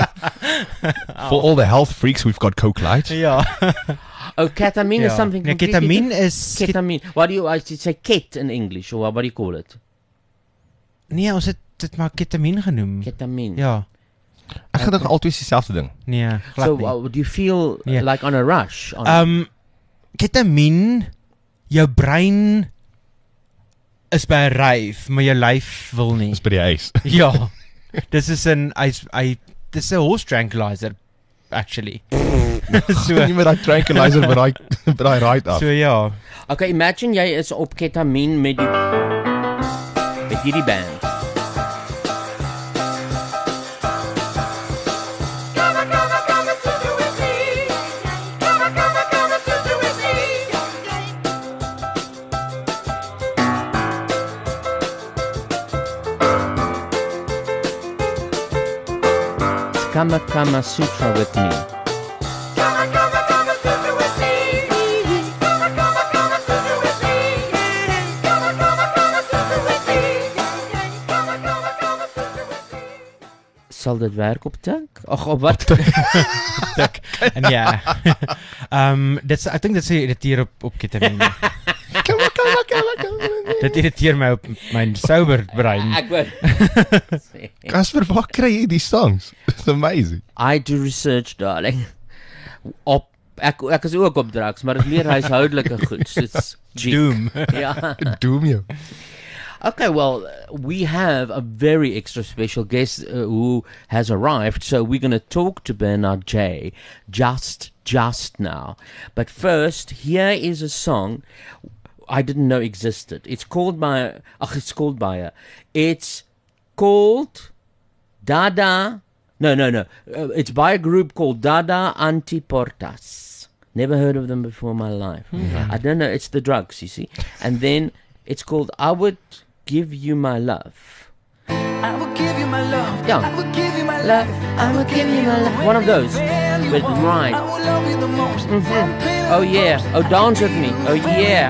For all the health freaks, we've got Coke Light. Ja. Oh, ketamine is something Nee, completely ketamine different. is Ketamine. What do you say ket in English or what do you call it? Nee, ons het dit maar ketamine genoem. Ketamine. Ja. Ek gedink altyd dieselfde ding. Nee, glad So nie. do you feel Yeah. like on a rush? On Ketamine, jou brein is by 'n ryf, maar jou lyf wil nie. Dis by die huis. Ja. This is this is a horse tranquilizer, actually. Nie meer daai tranquilizer by daai ride af. So ja. Okay, imagine jy is op ketamine met hierdie band. Kama Sutra with me. Sal dit werk op tik? Ag, op wat? En ja. I think that's irriteer op ketamine. Dit irriteer my op my sober brein. Ek weet. Casper, waar kry jy die songs? It's amazing. I do research, darling. Ek is ook op drugs, maar dit meer huishoudelike goed, soos Doom. Ja. Doom jou. Okay, well, we have a very extra special guest who has arrived, so we're going to talk to Bernard J. just now. But first, here is a song I didn't know existed. It's called Dada. No. It's by a group called Dada Antiportas. Never heard of them before in my life. I don't know. It's the drugs, you see. And then it's called I Would Give You My Love. I will give you my love. Yeah. I will give you my life. I will give you my love. One of those. With right. I will love you the most. Oh yeah. Oh, dance with me. Oh yeah.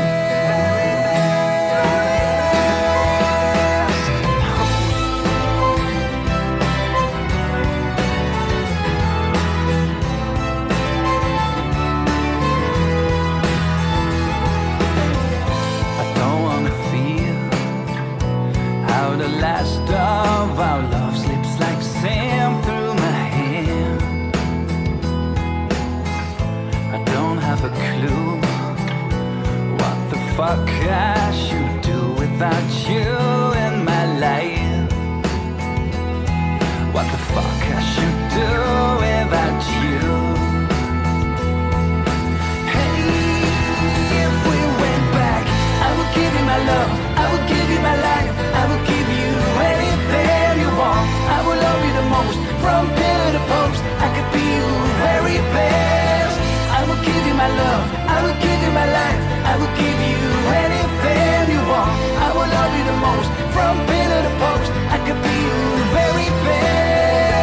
The last of our love slips like sand through my hand. I don't have a clue what the fuck I should do without you in my life. What the fuck I should do without you. Hey, if we went back, I would give you my love, I would give you my life, I would give you anything you want. I will love you the most, from pillar to post. I could be your very best. I will give you my love, I will give you my life, I will give you anything you want. I will love you the most, from pillar to post. I could be your very best.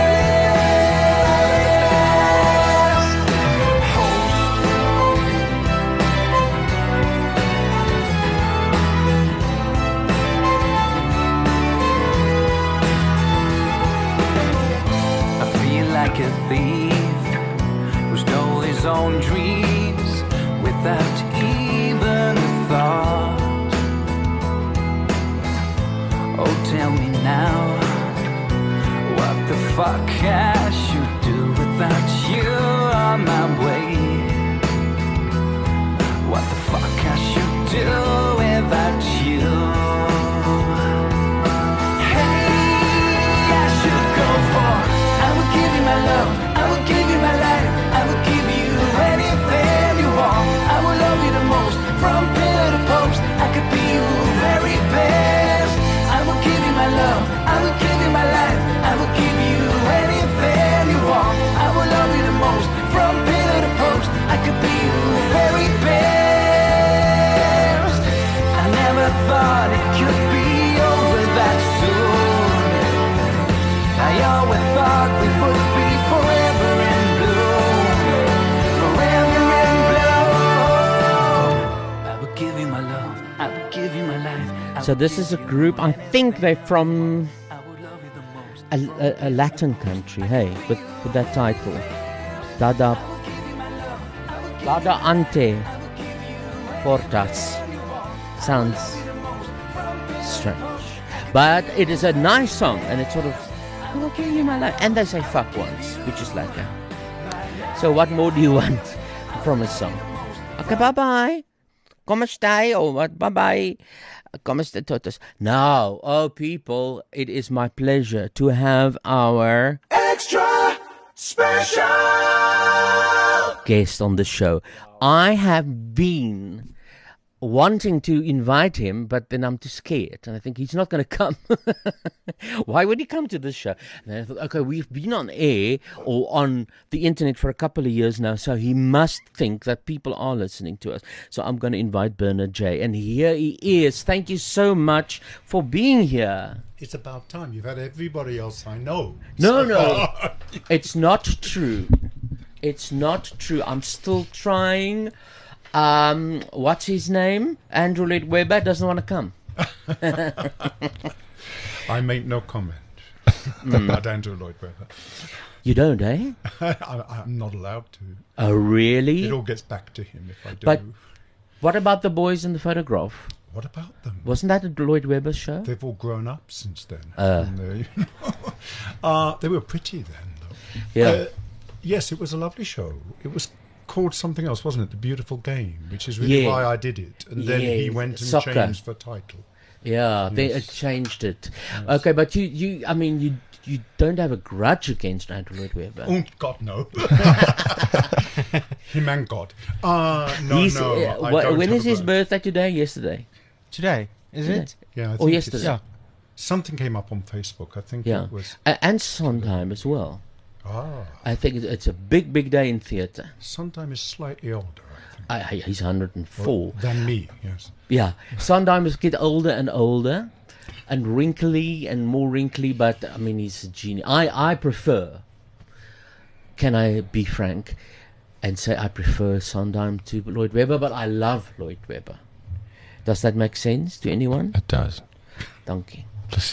Like a thief who stole his own dreams without even a thought. Oh, tell me now what the fuck I should do without you on my way. What the fuck I should do without you. Hey, I should go for I will give you my love, I will give you my life, I will give you anything you want. I will love you the most, from pillar to post. I could be your very best. I will give you my love, I will give you my life, I will give you anything you want. I will love you the most, from pillar to post. I could be your very best. I never thought it could be over that soon. I always thought we would be forever in blue. Forever in blue. I would give you my love, I would give you my life. So this is a group, I think they're from a Latin country, hey, with that title. Dada Ante Portas. Sounds strange. But it is a nice song, and it's sort of I will give you my life. And they say fuck once, which is like that. So what more do you want from a song? Okay, bye-bye. Come stay or what? Bye-bye. Come, Mr. Totus. Now, oh people, it is my pleasure to have our Extra special! guest on the show. I have been wanting to invite him, but then I'm too scared, and I think he's not going to come. Why would he come to this show? And I thought, okay, we've been on air or on the internet for a couple of years now, so he must think that people are listening to us. So I'm going to invite Bernard J. And here he is. Thank you so much for being here. It's about time. You've had everybody else I know. No, it's not true. It's not true. I'm still trying. What's his name? Andrew Lloyd Webber doesn't want to come. I make no comment about Andrew Lloyd Webber. You don't, eh? I'm not allowed to. Oh, really? It all gets back to him if I do. But what about the boys in the photograph? What about them? Wasn't that a Lloyd Webber show? They've all grown up since then. They were pretty then, though. Yeah. Yes, it was a lovely show. It was called something else, wasn't it? The Beautiful Game, which is really why I did it. And then he went and Soccer. changed the title. Yeah, they changed it. Yes. Okay, but you don't have a grudge against Andrew Lloyd Webber. Oh, God, no. Him and God. When is his birthday today? Yesterday? Today, is it? Yeah, I think or yesterday? Yeah. Something came up on Facebook. I think it was. And Sondheim as well. Ah. I think it's a big, big day in theatre. Sondheim is slightly older, I think. He's 104. Than me, yes. Yeah. Sondheim is getting older and older and wrinkly and more wrinkly, but, I mean, he's a genius. I prefer, can I be frank and say I prefer Sondheim to Lloyd Webber, but I love Lloyd Webber. Does that make sense to anyone? It does. Thank you.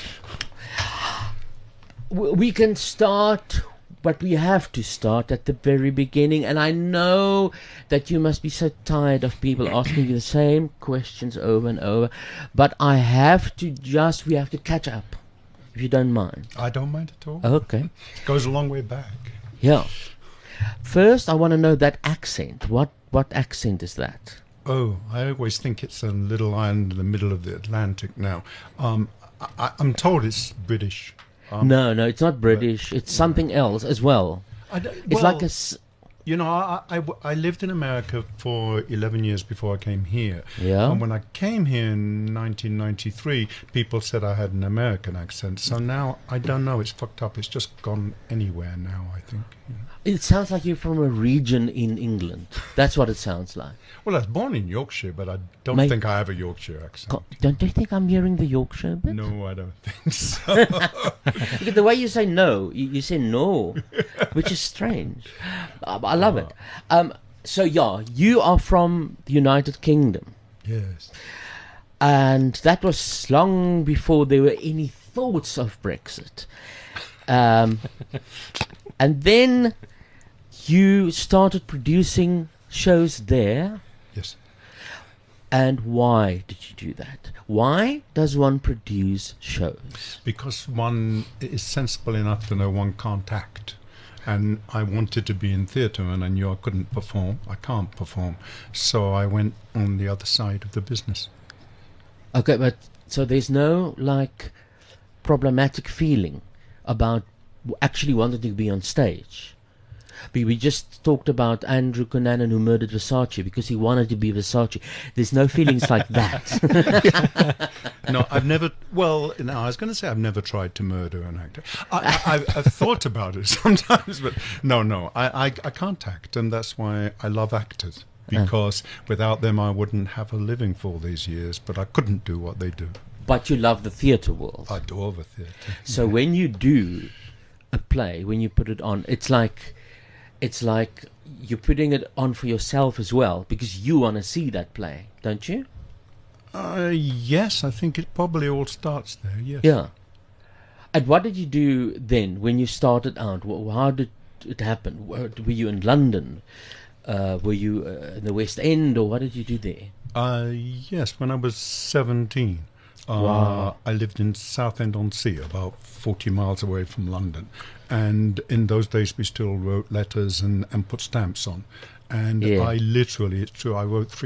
We can start, but we have to start at the very beginning. And I know that you must be so tired of people asking you the same questions over and over. But we have to catch up, if you don't mind. I don't mind at all. Okay. It goes a long way back. Yeah. First, I want to know that accent. What accent is that? Oh, I always think it's a little island in the middle of the Atlantic now. I'm told it's British. No, it's not British. It's something else as well. It's like a... You know, I lived in America for 11 years before I came here. Yeah. And when I came here in 1993, people said I had an American accent. So now, I don't know, it's fucked up. It's just gone anywhere now, I think. You know. It sounds like you're from a region in England. That's what it sounds like. Well, I was born in Yorkshire, but I don't think I have a Yorkshire accent. Don't you think I'm hearing the Yorkshire bit? No, I don't think so. Because the way you say no, you say no, which is strange. I love it. So, you are from the United Kingdom. Yes. And that was long before there were any thoughts of Brexit. And then you started producing shows there. Yes. And why did you do that? Why does one produce shows? Because one is sensible enough to know one can't act. And I wanted to be in theatre, and I knew I couldn't perform. I can't perform. So I went on the other side of the business. Okay, but so there's no, problematic feeling about actually wanting to be on stage? We just talked about Andrew Cunanan who murdered Versace because he wanted to be Versace. There's no feelings like that. No, I've never... Well, no, I was going to say I've never tried to murder an actor. I've thought about it sometimes, but no, I can't act, and that's why I love actors. Because without them I wouldn't have a living for all these years, but I couldn't do what they do. But you love the theatre world. I adore the theatre. So when you do a play, when you put it on, it's like you're putting it on for yourself as well, because you want to see that play, don't you? Yes, I think it probably all starts there, yes. Yeah. And what did you do then when you started out? How did it happen? Were you in London? Were you in the West End, or what did you do there? Yes, when I was 17. Wow. I lived in Southend-on-Sea, about 40 miles away from London. And in those days we still wrote letters and put stamps on. And Yeah. I literally, it's true, I wrote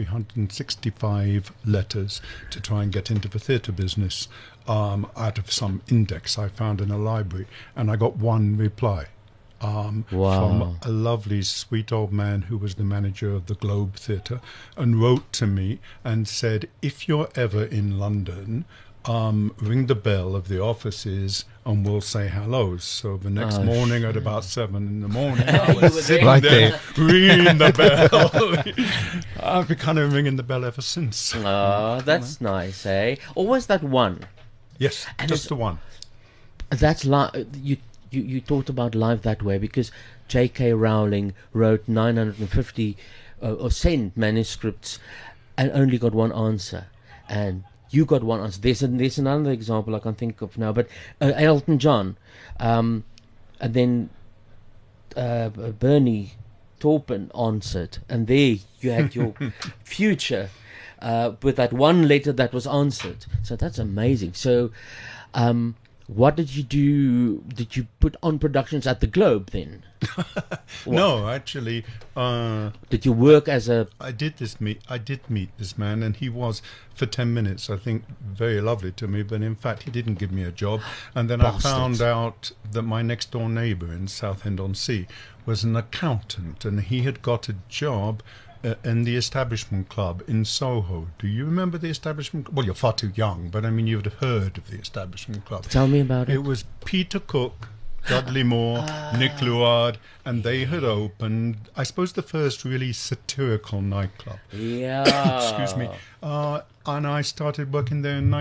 365 letters to try and get into the theatre business out of some index I found in a library. And I got one reply Wow. from a lovely, sweet old man who was the manager of the Globe Theatre, and wrote to me and said, if you're ever in London, ring the bell of the offices and we'll say hello. So the next morning at about 7 in the morning, I You was were sitting Right there ringing the bell. I've been kind of ringing the bell ever since. Oh, that's nice, eh? Or was that one? Yes, And just it's- the one. That's you talked about life that way because J.K. Rowling wrote 950 or sent manuscripts and only got one answer, and you got one answer. There's another example I can't think of now, but Elton John, and then Bernie Taupin answered, and there you had your future with that one letter that was answered. So that's amazing. So. What did you do? Did you put on productions at the Globe then? No, actually, Did you work as a... I did meet this man, and he was for 10 minutes, I think, very lovely to me. But in fact, he didn't give me a job. And then Bastard. I found out that my next door neighbour in Southend-on-Sea was an accountant, and he had got a job in the Establishment Club in Soho. Do you remember the Establishment? Well, you're far too young, but I mean, you'd have heard of the Establishment Club. Tell me about it. It was Peter Cook, Dudley Moore, Nick Luard, and they had opened, I suppose, the first really satirical nightclub. Yeah. Excuse me. And I started working there in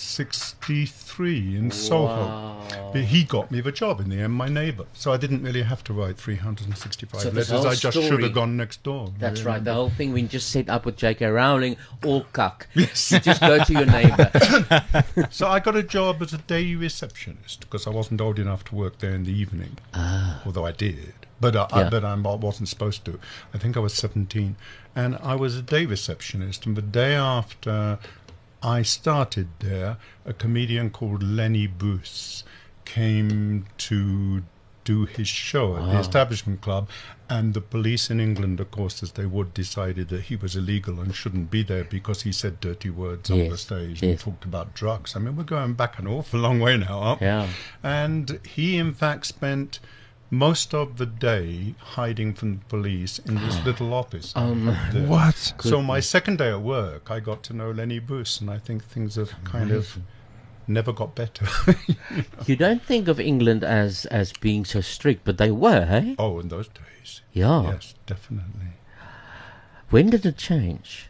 1963 in Soho. But he got me the job in the end, my neighbour. So I didn't really have to write 365 So this letters. whole I just should story- have gone next door. That's Yeah. right. The whole thing we just set up with J.K. Rowling, all cuck. Yes. You just go to your neighbour. So I got a job as a day receptionist because I wasn't old enough to work there in the evening. Although I did. But I wasn't supposed to. I think I was 17. And I was a day receptionist. And the day after I started there, a comedian called Lenny Bruce came to do his show at the Establishment Club. And the police in England, of course, as they would, decided that he was illegal and shouldn't be there because he said dirty words on the stage and yes. talked about drugs. I mean, we're going back an awful long way now, aren't we? Yeah. And he, in fact, spent most of the day hiding from the police in this little office. there. What? So my second day at work, I got to know Lenny Bruce, and I think things have kind of never got better. You don't think of England as being so strict, but they were, eh? Oh, in those days. Yeah. Yes, definitely. When did it change?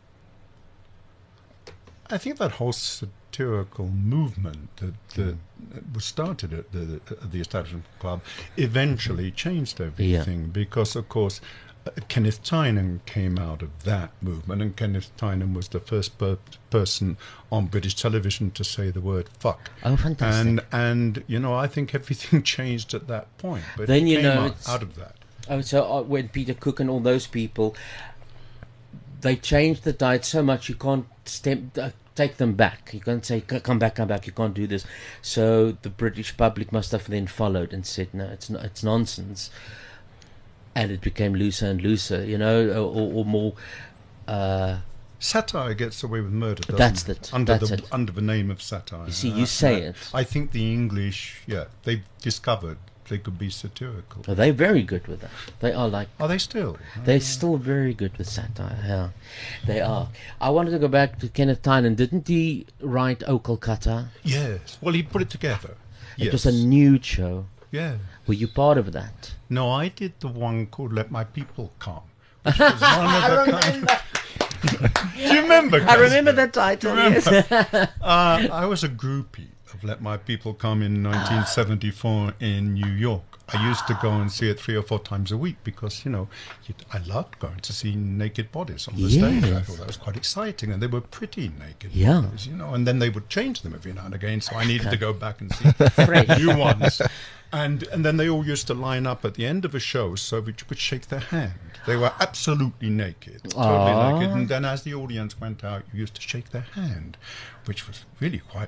I think that whole satirical movement that was started at the Establishment Club eventually changed everything because, of course, Kenneth Tynan came out of that movement, and Kenneth Tynan was the first person on British television to say the word fuck. Oh, fantastic. And you know, I think everything changed at that point. But Then he you came know out, it's- out of that. Oh, so when Peter Cook and all those people, they changed the diet so much you can't take them back. You can't say, come back, you can't do this. So the British public must have then followed and said, no, it's nonsense. And it became looser and looser, you know, or more... Satire gets away with murder, doesn't That's it? it. Under That's the it. under the name of satire. You see, you say it. I think the English, they've discovered they could be satirical. Oh, they're very good with that. They are like... Are they still? They're still very good with satire, yeah. They are. I wanted to go back to Kenneth Tynan. Didn't he write Oh Kolkata? Yes. Well, he put it together. It was a nude show. Yeah. Were you part of that? No, I did the one called Let My People Come. Which was one of the kind of... Do you remember? I remember that title, yes. I was a groupie of Let My People Come in 1974 in New York. I used to go and see it 3 or 4 times a week because, you know, I loved going to see naked bodies on the stage. I thought that was quite exciting, and they were pretty naked bodies, you know, and then they would change them every now and again, so I needed to go back and see new ones. And then they all used to line up at the end of a show so we could shake their hand. They were absolutely naked, totally naked. And then as the audience went out, you used to shake their hand, which was really quite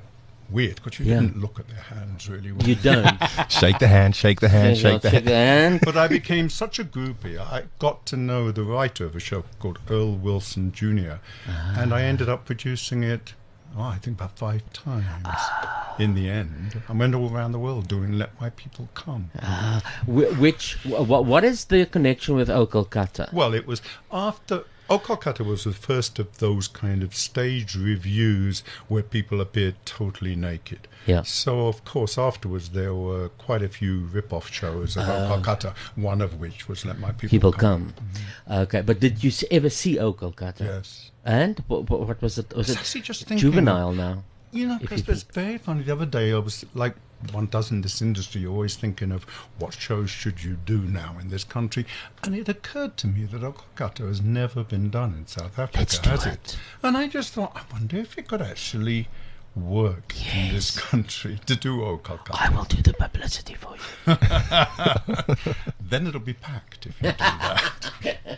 weird because you Yeah. didn't look at their hands really. You don't. Shake the hand, shake the hand, shake the hand. hand. But I became such a groupie. I got to know the writer of a show called Earl Wilson Jr. And I ended up producing it, I think about 5 times in the end. I went all around the world doing Let My People Come. What is the connection with O Kolkata? Well, it was after... O Kolkata was the first of those kind of stage reviews where people appeared totally naked. Yeah. So, of course, afterwards there were quite a few rip-off shows of O Kolkata, one of which was Let My People Come. Okay, but did you ever see O Kolkata? Yes. And what was it? Was I was it actually just thinking, juvenile now? You know, because it's very funny. The other day I was like, one does in this industry, you're always thinking of what shows should you do now in this country. And it occurred to me that O Kolkata has never been done in South Africa, Let's do has it. And I just thought, I wonder if it could actually work in this country to do O Kolkata. I will do the publicity for you. Then it'll be packed if you do that.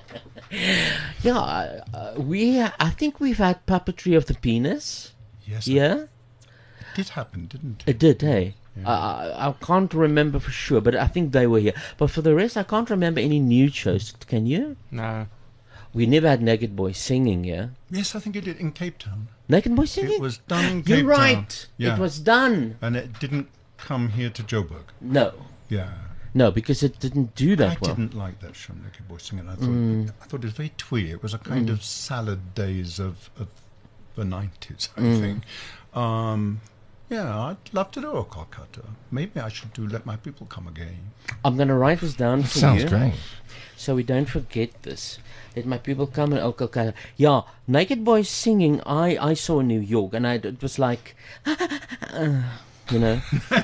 Yeah, I think we've had puppetry of the penis. Yes, Yeah, it did happen, didn't it? it did. Hey, I can't remember for sure, but I think they were here. But for the rest, I can't remember any nude shows. Can you? No. We never had Naked Boy singing. Yeah, Yes, I think it did in Cape Town. Naked Boy singing. It was done in Cape You're Town. right. Yeah. It was done. And it didn't come here to Joburg. No, Yeah. no, because it didn't do that I well. didn't like that show, Naked Boy Singing. I thought it was very twee. It was a kind of salad days of the 90s, I think. Yeah, I'd love to do a Kolkata. Maybe I should do Let My People Come again. I'm going to write this down for Sounds you. great. So we don't forget this. Let My People Come and O Kolkata. Yeah, Naked Boys singing, I saw in New York, and it was like, you know.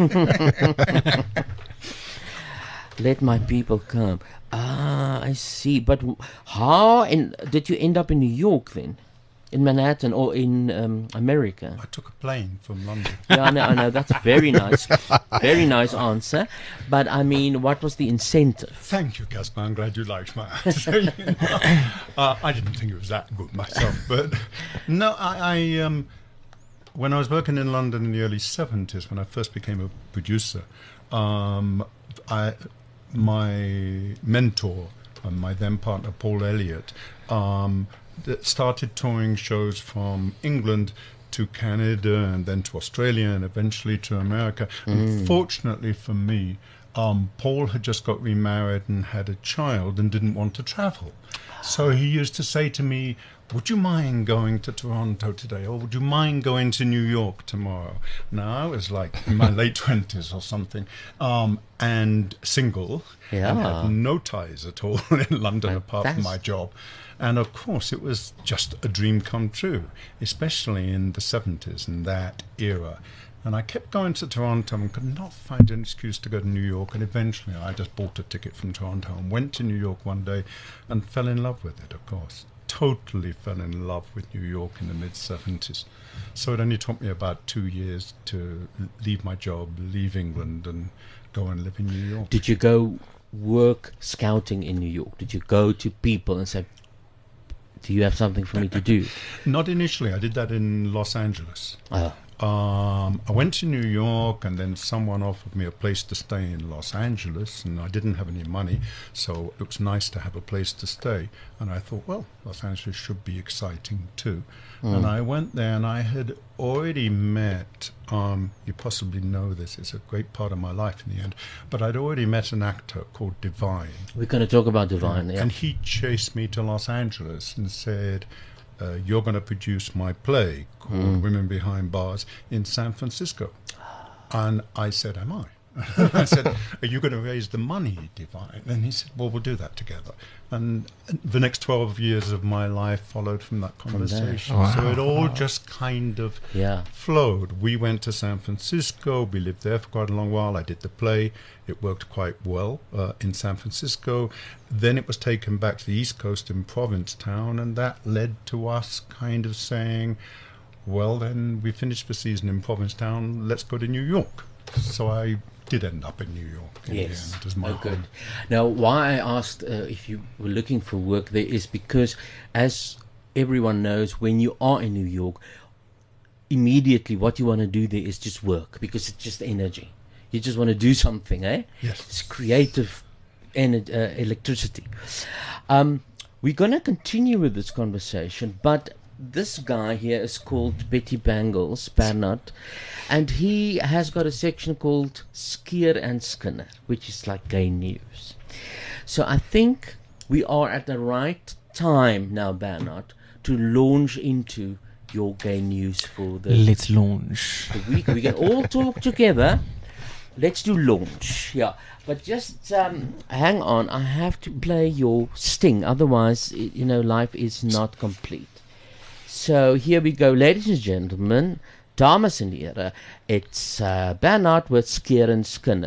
Let My People Come. Ah, I see. But how did you end up in New York then? In Manhattan or in America? I took a plane from London. Yeah, I know. That's very nice. Very nice answer. But I mean, what was the incentive? Thank you, Gaspar. I'm glad you liked my answer. I didn't think it was that good myself. But no, I when I was working in London in the early 70s, when I first became a producer, my mentor and my then partner, Paul Elliott, that started touring shows from England to Canada and then to Australia and eventually to America. And fortunately for me, Paul had just got remarried and had a child and didn't want to travel. So he used to say to me, would you mind going to Toronto today, or would you mind going to New York tomorrow? Now, I was like in my late 20s or something, and single, and had no ties at all in London apart from my job. And of course, it was just a dream come true, especially in the 70s and that era. And I kept going to Toronto and could not find an excuse to go to New York. And eventually I just bought a ticket from Toronto and went to New York one day and fell in love with it, of course. Totally fell in love with New York in the mid-70s. So it only took me about 2 years to leave my job, leave England and go and live in New York. Did you go work scouting in New York? Did you go to people and say, do you have something for me to do? Not initially. I did that in Los Angeles. Oh. I went to New York, and then someone offered me a place to stay in Los Angeles, and I didn't have any money, so it was nice to have a place to stay. And I thought, well, Los Angeles should be exciting too. And I went there, and I had already met, you possibly know this, it's a great part of my life in the end, but I'd already met an actor called Divine. We're going to talk about Divine, yeah. And he chased me to Los Angeles and said, you're going to produce my play called Women Behind Bars in San Francisco. And I said, am I? I said, are you going to raise the money, Divine? And he said, well, we'll do that together. And the next 12 years of my life followed from that conversation. So it all just kind of flowed. We went to San Francisco. We lived there for quite a long while. I did the play. It worked quite well in San Francisco. Then it was taken back to the East Coast in Provincetown, and that led to us kind of saying, well, then we finished the season in Provincetown. Let's go to New York. So I did end up in New York in the end as my home. Now, why I asked if you were looking for work there is because, as everyone knows, when you are in New York, immediately what you want to do there is just work, because it's just energy. You just want to do something, eh? Yes. It's creative electricity. We're going to continue with this conversation, but this guy here is called Betty Bangles, Bernard, and he has got a section called Skeer and Skinner, which is like gay news. So I think we are at the right time now, Bernard, to launch into your gay news for the Let's launch. week. We can all talk together. Let's do launch. Yeah. But just hang on. I have to play your sting. Otherwise, life is not complete. So here we go, ladies and gentlemen. Dames en heren. It's Bernard with Skeer and Skinner.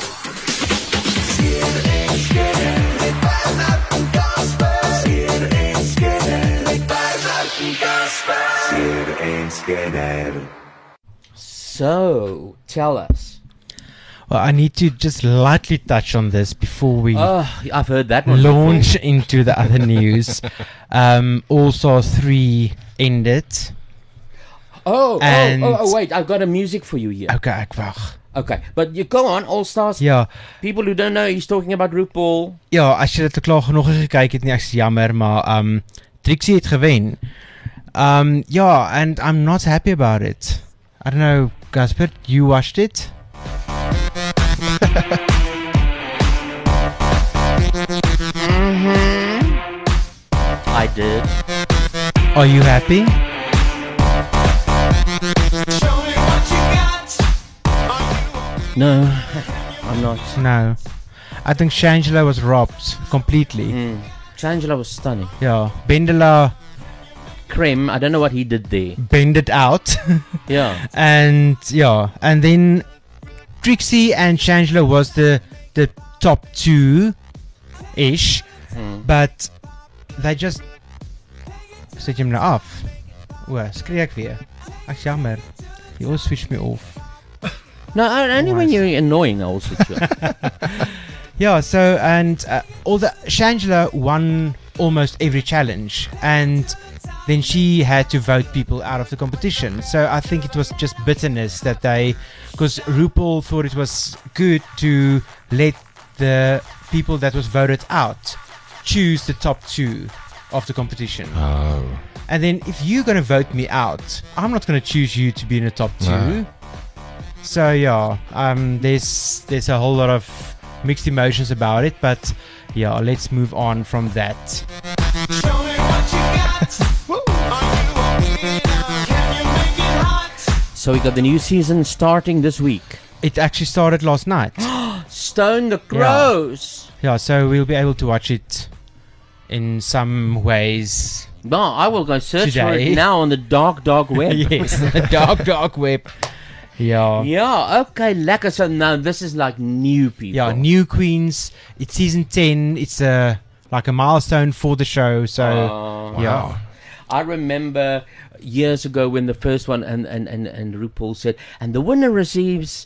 So, tell us. Well, I need to just lightly touch on this before we I've heard that one launch into the other news. All Stars 3 ended. Oh, And- wait, I've got a music for you here. Okay, ek wag. Okay, but you go on, All Stars. Ja, People who don't know, he's talking about RuPaul. ja, as jy dit klaar genoeg gekyk het nie, ek's jammer, maar Trixie het gewen. Ja, and I'm not happy about it. I don't know, Gasper, you watched it? I did. Are you happy? No, I'm not. No. I think Shangela was robbed completely. Shangela was stunning. Yeah, Bendela Krem, I don't know what he did there. bended out. Yeah. And yeah, and then Trixie and Shangela was the top two ish, but they just zet jy hom nou af. O, skree ek weer. Ek's jammer. You all switch me off. No, only when you're annoying, I will switch you off. Yeah, so and Shangela won almost every challenge, and then she had to vote people out of the competition. So I think it was just bitterness that because RuPaul thought it was good to let the people that was voted out choose the top two of the competition. Oh. And then if you're going to vote me out, I'm not going to choose you to be in the top two. No. So yeah, there's a whole lot of mixed emotions about it, but yeah, let's move on from that. So we got the new season starting this week. It actually started last night. Stone the Crows. Yeah, so we'll be able to watch it in some ways. No, I will go search for Today. it now on the dark web. Yes, the dark web. Yeah. Yeah, okay, lekker. So now this is like new people. Yeah, New Queens. It's season 10. It's like a milestone for the show. So yeah. I remember years ago when the first one and RuPaul said, and the winner receives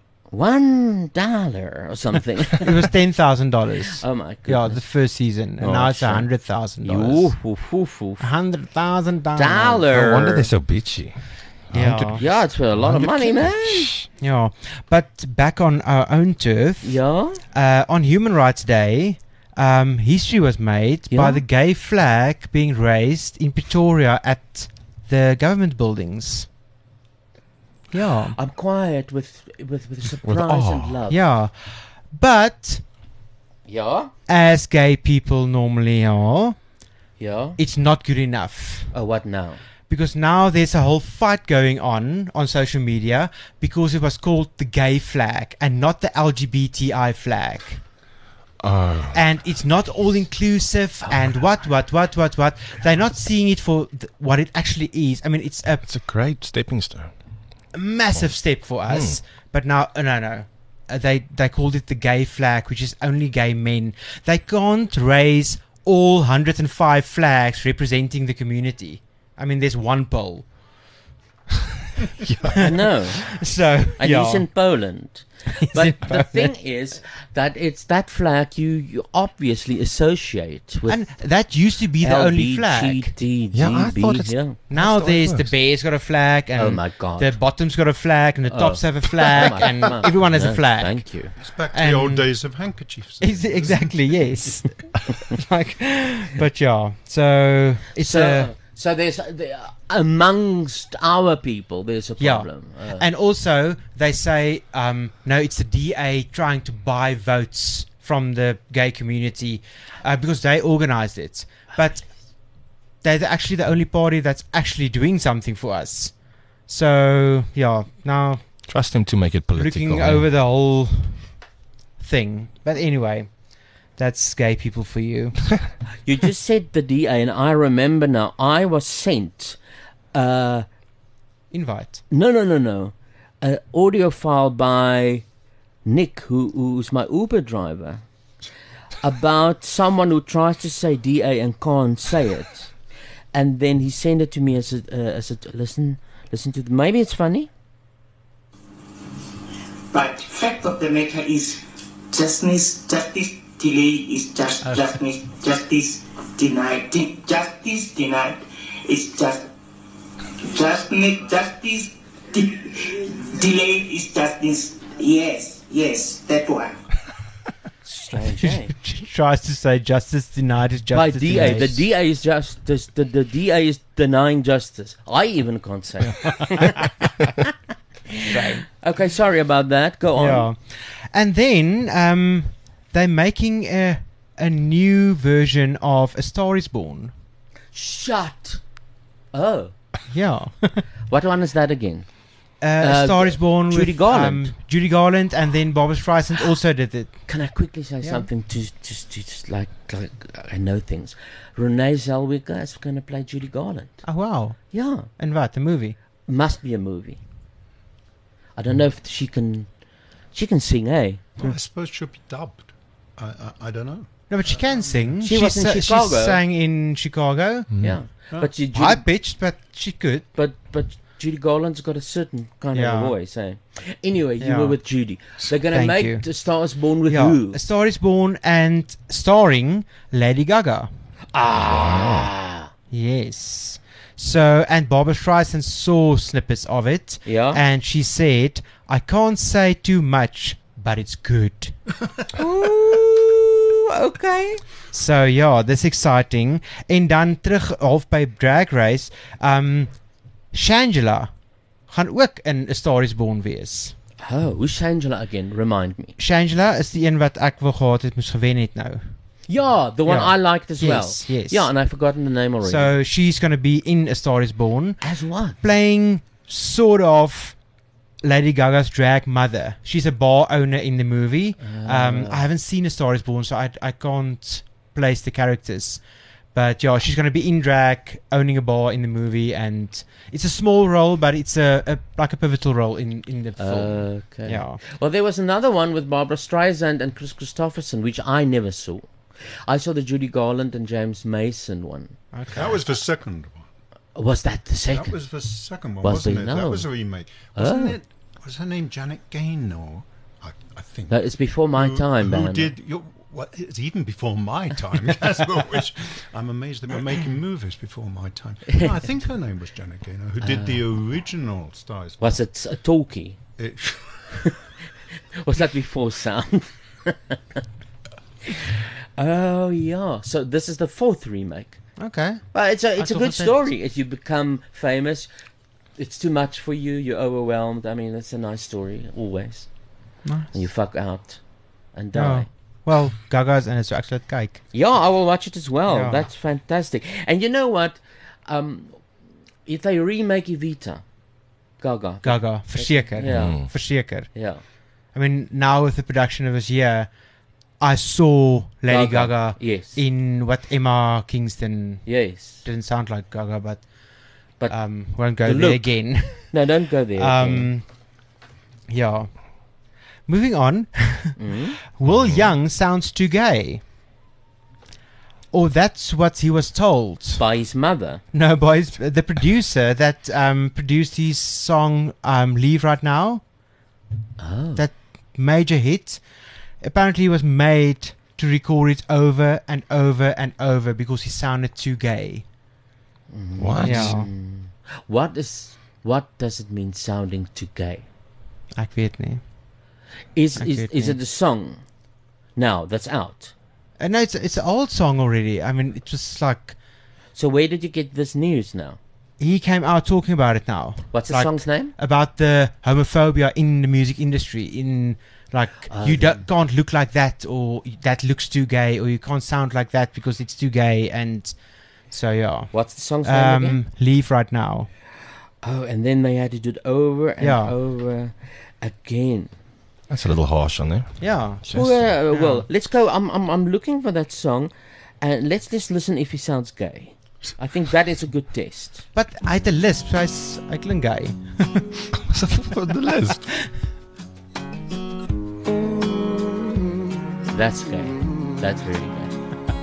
$1 or something. It was $10,000. Oh my goodness. Yeah, the first season, and Oh, now it's shit. $100,000. $100,000. No wonder they're so bitchy. Yeah. Yeah, it's a lot of money, man. Yeah, but back on our own turf. Yeah. On Human Rights Day, history was made by the gay flag being raised in Pretoria at the government buildings. Yeah. I'm quiet with surprise and love. Yeah. But Yeah. as gay people normally are, Yeah. it's not good enough. Oh, what now? Because now there's a whole fight going on social media because it was called the gay flag and not the LGBTI flag. Oh. And it's not all inclusive and what. They're not seeing it for what it actually is. I mean, it's a great stepping stone. massive step for us. But now, no. They called it the gay flag, which is only gay men. They can't raise all 105 flags representing the community. I mean, there's one pole. I know. So And yeah. he's in Poland. in But the Poland. thing is that it's that flag you obviously associate with And that used to be the only flag. LBGTGB. Yeah, I thought it's- yeah. Now That's the there's the worst. bear's got a flag, and Oh my God. the bottom's got a flag, and the tops have a flag, Oh, and my everyone has a goodness, flag. Thank you. It's back to the old And- days of handkerchiefs. Exactly, yes. Like, but yeah, so it's a So there's amongst our people there's a yeah, problem. and also they say no, it's the DA trying to buy votes from the gay community because they organized it, but they're actually the only party that's actually doing something for us. So yeah, now Trust him to make it political. looking over the whole thing. But anyway, that's gay people for you. You just said the DA, and I remember now. I was sent Invite. no, an audio file by Nick, who's my Uber driver, about someone who tries to say DA and can't say it, and then he sent it to me as a listen to maybe it's funny. But fact of the matter is, justice delay is justice denied. Justice denied is justice delayed is justice. Yes, that one. Strange, eh? She tries to say justice denied is By justice DA, denied. the DA is justice. The DA is denying justice. I even can't say. Right. Okay, sorry about that. Go on. Yeah. And then they're making a new version of A Star Is Born. Shut. Oh, Yeah. what one is that again? A Star Is Born Judy with Garland. Judy Garland, and then Barbara Streisand also did it. Can I quickly say Yeah. something to just like I know things. Renee Zellweger is going to play Judy Garland. Oh wow. Yeah, And what, the movie? must be a movie. I don't know if she can sing, eh? Well, I suppose she'll be dubbed. I don't know. No, but she can sing. She was in She Chicago. sang in Chicago. Yeah, but High pitched, but she could. but Judy Garland's got a certain kind of Yeah. a voice, eh? Anyway, you Yeah. were with Judy. They're going to Thank make you. The Star Is Born with Yeah. who? A Star Is Born and starring Lady Gaga. Ah, Yes. So, and Barbara Streisand saw snippets of it. Yeah. And she said, I can't say too much, but it's good. Ooh, okay. So, ja, dis exciting. En dan terug half by Drag Race, Shangela gaan ook in A Star Is Born wees. Oh, who's Shangela again? Remind me. Shangela is die een wat ek wil gehad het, moes gewen het nou. Yeah, the one Yeah. I liked as well. Yes. Yeah, and I've forgotten the name already. So, she's going to be in A Star Is Born, as what? playing sort of Lady Gaga's drag mother. She's a bar owner in the movie. I haven't seen A Star Is Born, so I can't place the characters. But yeah, she's going to be in drag, owning a bar in the movie, and it's a small role, but it's a like a pivotal role in the film. Okay. Yeah. Well, there was another one with Barbara Streisand and Chris Christopherson, which I never saw. I saw the Judy Garland and James Mason one. Okay. That was the second one. Was that the second? That was the second one, Was wasn't it? it? No. That was a remake. Wasn't Oh. it? Was her name Janet Gaynor? I think. No, it's before my time, Who man. did? It's even before my time, Casper, which I'm amazed that we're making movies before my time. No, I think her name was Janet Gaynor, who did the original Stars. Was it a talkie? It, Was that before sound? Oh yeah. So this is the fourth remake. Okay. Well, it's a thought good it said- story. If you become famous, it's too much for you. You're overwhelmed. I mean, it's a nice story always. Nice. And you fuck out and Ja. die. Well, Gaga's en is so ek sal dit kyk. Yeah, I will watch it as well. Yeah. That's fantastic. And you know what? If they remake Evita, Gaga. Gaga, verseker. Yeah. Verseker. Yeah. I mean, now with the production of this year, I saw Lady Gaga, Gaga yes. in what Emma Kingston Yes. didn't sound like Gaga, but But won't go the there look. again. No, don't go there. okay. Yeah. Moving on. Mhm. Will Young sounds too gay. or that's what he was told. By his mother. No, by the producer that produced his song "Leave Right Now." Oh. That major hit. Apparently, he was made to record it over and over and over because he sounded too gay. What? Yeah. What does it mean sounding too gay? Ek weet nie. Is Ek weet it nie. a song now that's out? No, it's an old song already. I mean, it was like So where did you get this news now? he came out talking about it now. What's the Like, song's name? About the homophobia in the music industry. In like you can't look like that, or that looks too gay, or you can't sound like that because it's too gay. And so yeah. What's the song's name again? Leave Right Now. Oh, and then they had to do it over and Yeah. over again. That's a little harsh on there. Yeah. Well, let's go. I'm looking for that song, and let's just listen if he sounds gay. I think that is a good test. But hy het 'n lisp, so hy klink gay. For the list. That's gay. That's very gay.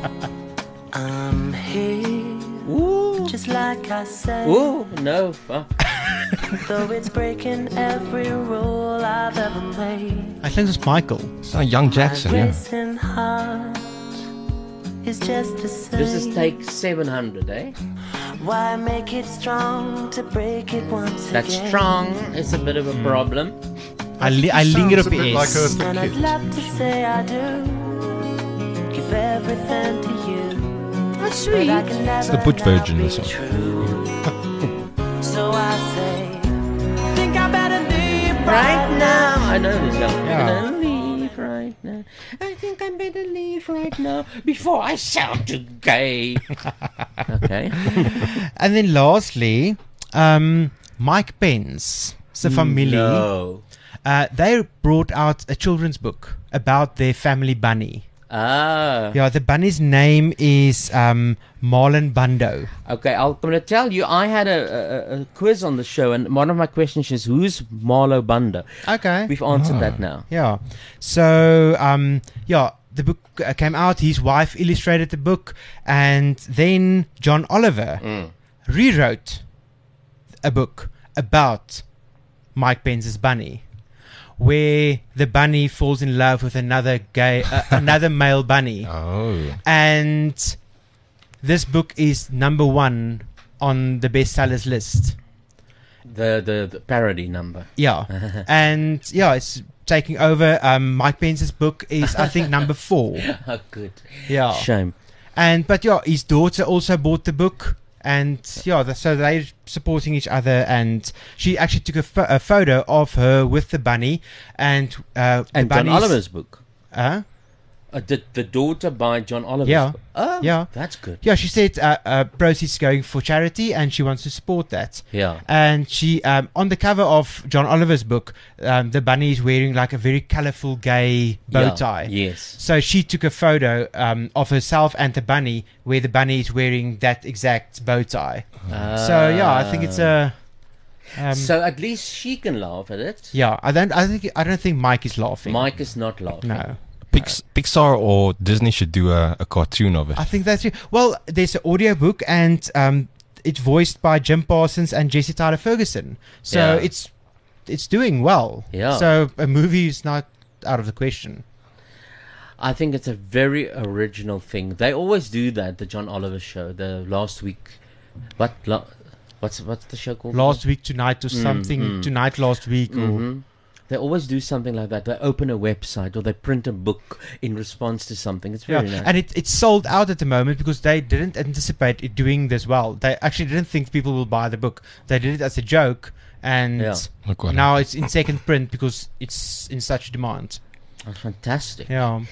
I'm here, Ooh, just like I said. ooh, no, fuck. Though it's breaking every rule I've ever made. Hy klink soos Michael. It's not Young Jackson, yeah. Racing heart is just the same. This is take 700, eh? Why make it strong to break it once That again? strong is a bit of a problem. Hy linger Sounds op a bit die like S. Eartha And I'd Kitt. love to say I do, give everything to you. That's But I can never It's the Butch now version be of the song. true. So I say, think I better leave Right now, I know this song. Yeah. I'm gonna leave right now. I think I better leave right now before I sound too gay. Okay. And then lastly, Mike Pence, se familie, No. they brought out a children's book about their family bunny. Ah. Yeah, the bunny's name is Marlon Bando. Okay, I'm going to tell you, I had a quiz on the show, and one of my questions is, who's Marlo Bando? Okay. We've answered that now. Yeah. So, yeah, the book came out. His wife illustrated the book, and then John Oliver rewrote a book about Mike Pence's bunny, where the bunny falls in love with another another male bunny, Oh. and this book is #1 on the bestsellers list. The parody number. Yeah, and yeah, it's taking over. Mike Pence's book is, I think, #4. Oh, good. Yeah, Shame. but yeah, his daughter also bought the book, and yeah, so they're supporting each other. And she actually took a photo of her with the bunny, and the And John bunny's- Oliver's book. Huh? The daughter by John Oliver's Yeah. book. Oh, Yeah. that's good. Yeah, she said proceeds going for charity, and she wants to support that. Yeah. And she, on the cover of John Oliver's book, the bunny is wearing like a very colourful gay bow Yeah, tie. yes. So she took a photo of herself and the bunny, where the bunny is wearing that exact bow tie. So yeah, I think it's a. So at least she can laugh at it. Yeah, I don't think Mike is laughing. Mike is not laughing. No. Pixar or Disney should do a cartoon of it. I think that's it. Well, there's an audio book, and it's voiced by Jim Parsons and Jesse Tyler Ferguson. So Yeah. it's doing well. Yeah. So a movie is not out of the question. I think it's a very original thing. They always do that. The John Oliver show. The last week, what's the show called? Last week tonight or something. Tonight last week or. They always do something like that. They open a website or they print a book in response to something. It's very nice. And it's sold out at the moment because they didn't anticipate it doing this well. They actually didn't think people will buy the book. They did it as a joke, and Look what now it's in second print because it's in such demand. Oh, fantastic. Yeah.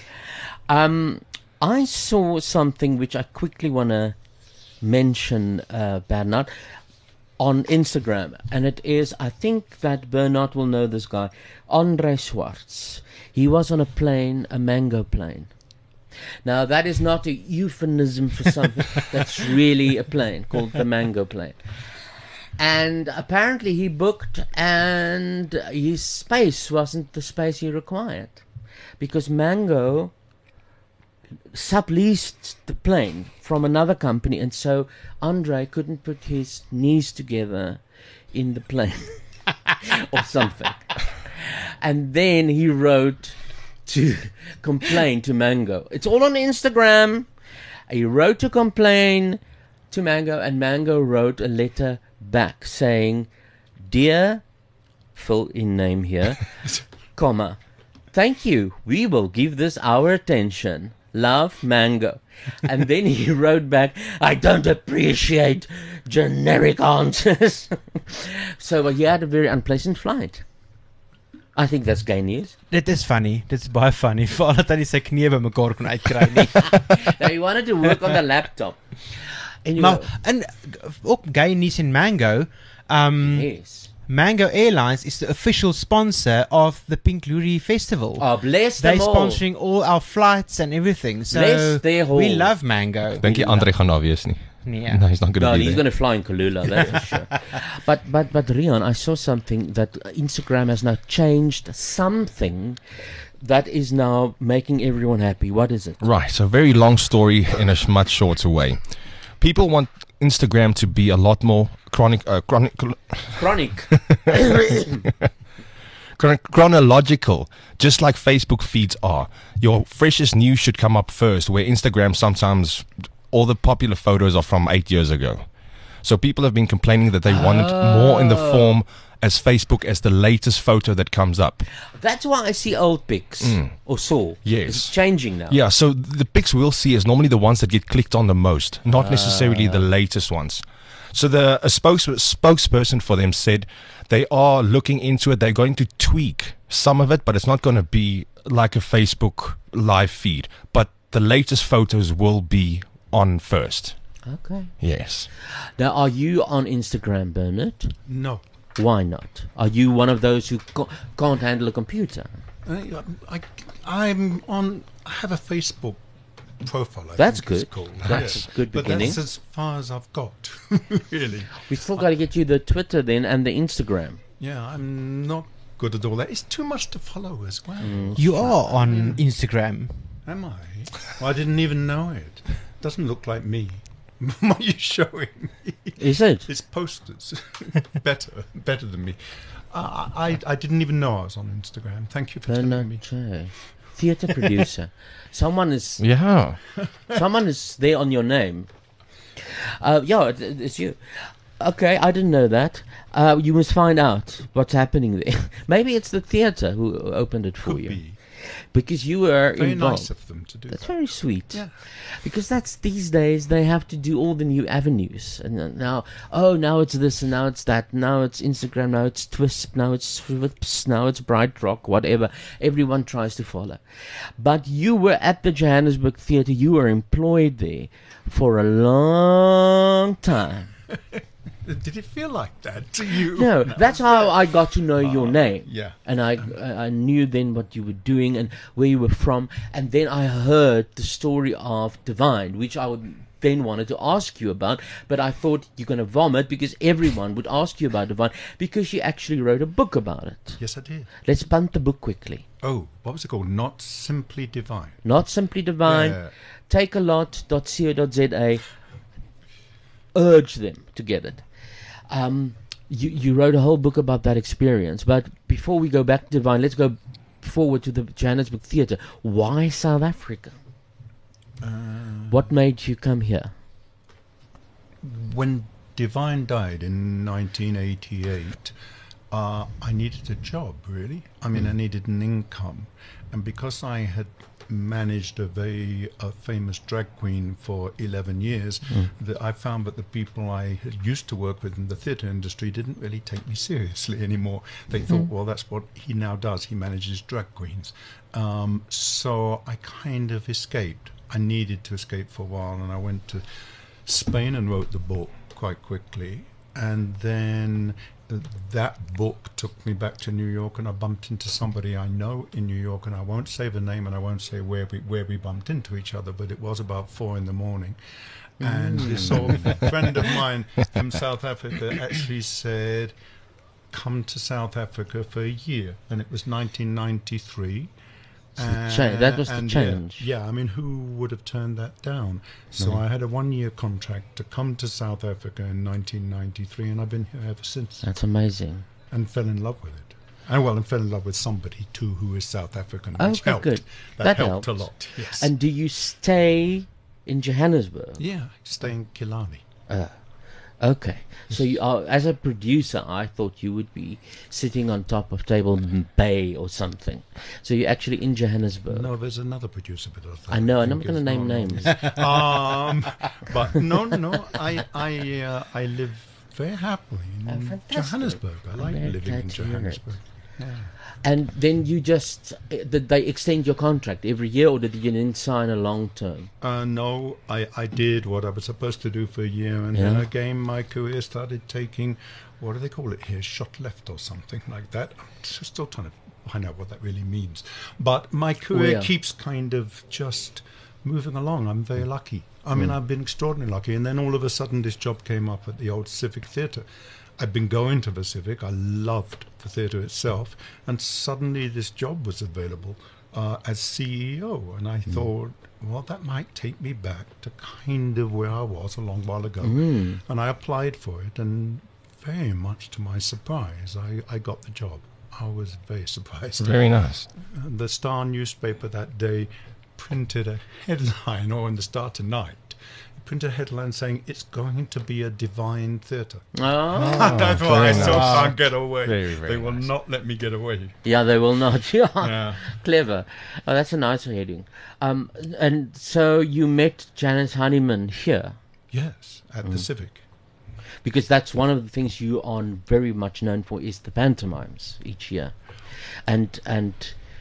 I saw something which I quickly want to mention, Bernard, on Instagram, and it is, I think that Bernard will know this guy, Andre Swartz. He was on a plane, a mango plane. Now, that is not a euphemism for something that's really a plane, called the mango plane. And apparently he booked, and his space wasn't the space he required. Because mango subleased the plane from another company, and so Andre couldn't put his knees together in the plane or something. And then he wrote to complain to Mango. It's all on Instagram. He wrote to complain to Mango, and Mango wrote a letter back saying, "Dear," fill in name here, comma, "thank you. We will give this our attention. Love, Mango." And then he wrote back, "I don't appreciate generic answers." So he had a very unpleasant flight. I think that's gay news. Dit is funny. Dit is baie funny. Veral dat hy nie sy knie by mekaar kon uitkry nie. Now he wanted to work on the laptop. Anyway, Maar en ook gay news in Mango. yes. Mango Airlines is the official sponsor of the Pink Lurie Festival. Oh, bless They're them all. sponsoring all our flights and everything. So Bless their we whole. love Mango. Dink jy Andre gaan daar wees nie? Nee. No, he's not going to No, be he's there. going to fly in Kulula, that's for sure. But Rian, I saw something that Instagram has now changed something that is now making everyone happy. What is it? Right, so very long story in a much shorter way. People want Instagram to be a lot more Chronic. chronological, just like Facebook feeds are. Your freshest news should come up first, where Instagram sometimes all the popular photos are from 8 years ago. So people have been complaining that they want it more in the form as Facebook as the latest photo that comes up. That's why I see old pics or saw. Yes. It's changing now. Yeah, so the pics we'll see is normally the ones that get clicked on the most, not necessarily the latest ones. So a spokesperson for them said they are looking into it. They're going to tweak some of it, but it's not going to be like a Facebook live feed. But the latest photos will be on first. Okay. Yes. Now, are you on Instagram, Bernard? No. Why not? Are you one of those who can't handle a computer? I'm on. I have a Facebook profile. I That's think it's good. called. That's a good beginning. But that's as far as I've got, really. We still got to get you the Twitter then and the Instagram. Yeah, I'm not good at all that. It's too much to follow as well. You are on Instagram. Am I? Well, I didn't even know it. Doesn't look like me. What are you showing me? Is it? It's posters. better than me. I didn't even know I was on Instagram. Thank you for telling me. Bernard, theatre producer. Someone is there on your name. It's you. Okay, I didn't know that. You must find out what's happening there. Maybe it's the theatre who opened it for Could you. be. Because you were Very involved. nice of them to do That's that. very sweet. Yeah. Because that's these days they have to do all the new avenues. And now it's this and now it's that. Now it's Instagram. Now it's Twist. Now it's Flips. Now it's Bright Rock. Whatever. Everyone tries to follow. But you were at the Johannesburg Theatre. You were employed there for a long time. Did it feel like that to you? No, that's how I got to know your name. Yeah. And I knew then what you were doing and where you were from. And then I heard the story of Divine, which I would then wanted to ask you about. But I thought you're going to vomit because everyone would ask you about Divine because you actually wrote a book about it. Yes, I did. Let's punt the book quickly. Oh, what was it called? Not Simply Divine. Not Simply Divine. Yeah. Takealot.co.za. Urge them to get it. You wrote a whole book about that experience, but before we go back to Divine, let's go forward to the Johannesburg Theatre. Why South Africa? What made you come here? When Divine died in 1988, I needed a job, really. I mean, I needed an income. And because I had managed a famous drag queen for 11 years, that I found that the people I had used to work with in the theatre industry didn't really take me seriously anymore. They thought, well, that's what he now does. He manages drag queens. So I kind of escaped. I needed to escape for a while, and I went to Spain and wrote the book quite quickly. And then that book took me back to New York, and I bumped into somebody I know in New York, and I won't say the name and I won't say where we bumped into each other, but it was about 4 a.m. And this old friend of mine from South Africa actually said, come to South Africa for a year. And it was 1993. That was the And, challenge. Yeah, I mean, who would have turned that down? So I had a 1-year contract to come to South Africa in 1993, and I've been here ever since. That's amazing. And fell in love with it. And fell in love with somebody too who is South African, which Okay, helped. good. That helps. helped a lot. Yes. And do you stay in Johannesburg? yeah, stay in Killarney. Okay. So you are, as a producer, I thought you would be sitting on top of Table Bay or something. So you're actually in Johannesburg. No, there's another producer, but I know, and I'm think not going to is- name no, names. But no, I live very happily in fantastic. Johannesburg. I like very living glad in to hear it. Johannesburg. And then you just, did they extend your contract every year, or did you then sign a long term? No, I did what I was supposed to do for a year, and Yeah. then again my career started taking, what do they call it here, shot left or something like that. I'm still trying to find out what that really means. But my career yeah. keeps kind of just moving along. I'm very lucky. I mean, I've been extraordinarily lucky, and then all of a sudden this job came up at the old Civic Theatre. I'd been going to the Civic. I loved the theatre itself, and suddenly this job was available as CEO, and I thought, well, that might take me back to kind of where I was a long while ago. And I applied for it, and very much to my surprise, I got the job. I was very surprised. Very nice. The Star newspaper that day printed a headline, or in the Star tonight, printed a headline saying it's going to be a divine theatre. Oh. I thought, I very still nice. can't get away. Very, very they will nice. not let me get away. Yeah, they will not. Yeah. Yeah. Clever. Oh, that's a nice heading. And so you met Janice Honeyman here, Yes, at the Civic. because that's one of the things you are very much known for is the pantomimes each year. And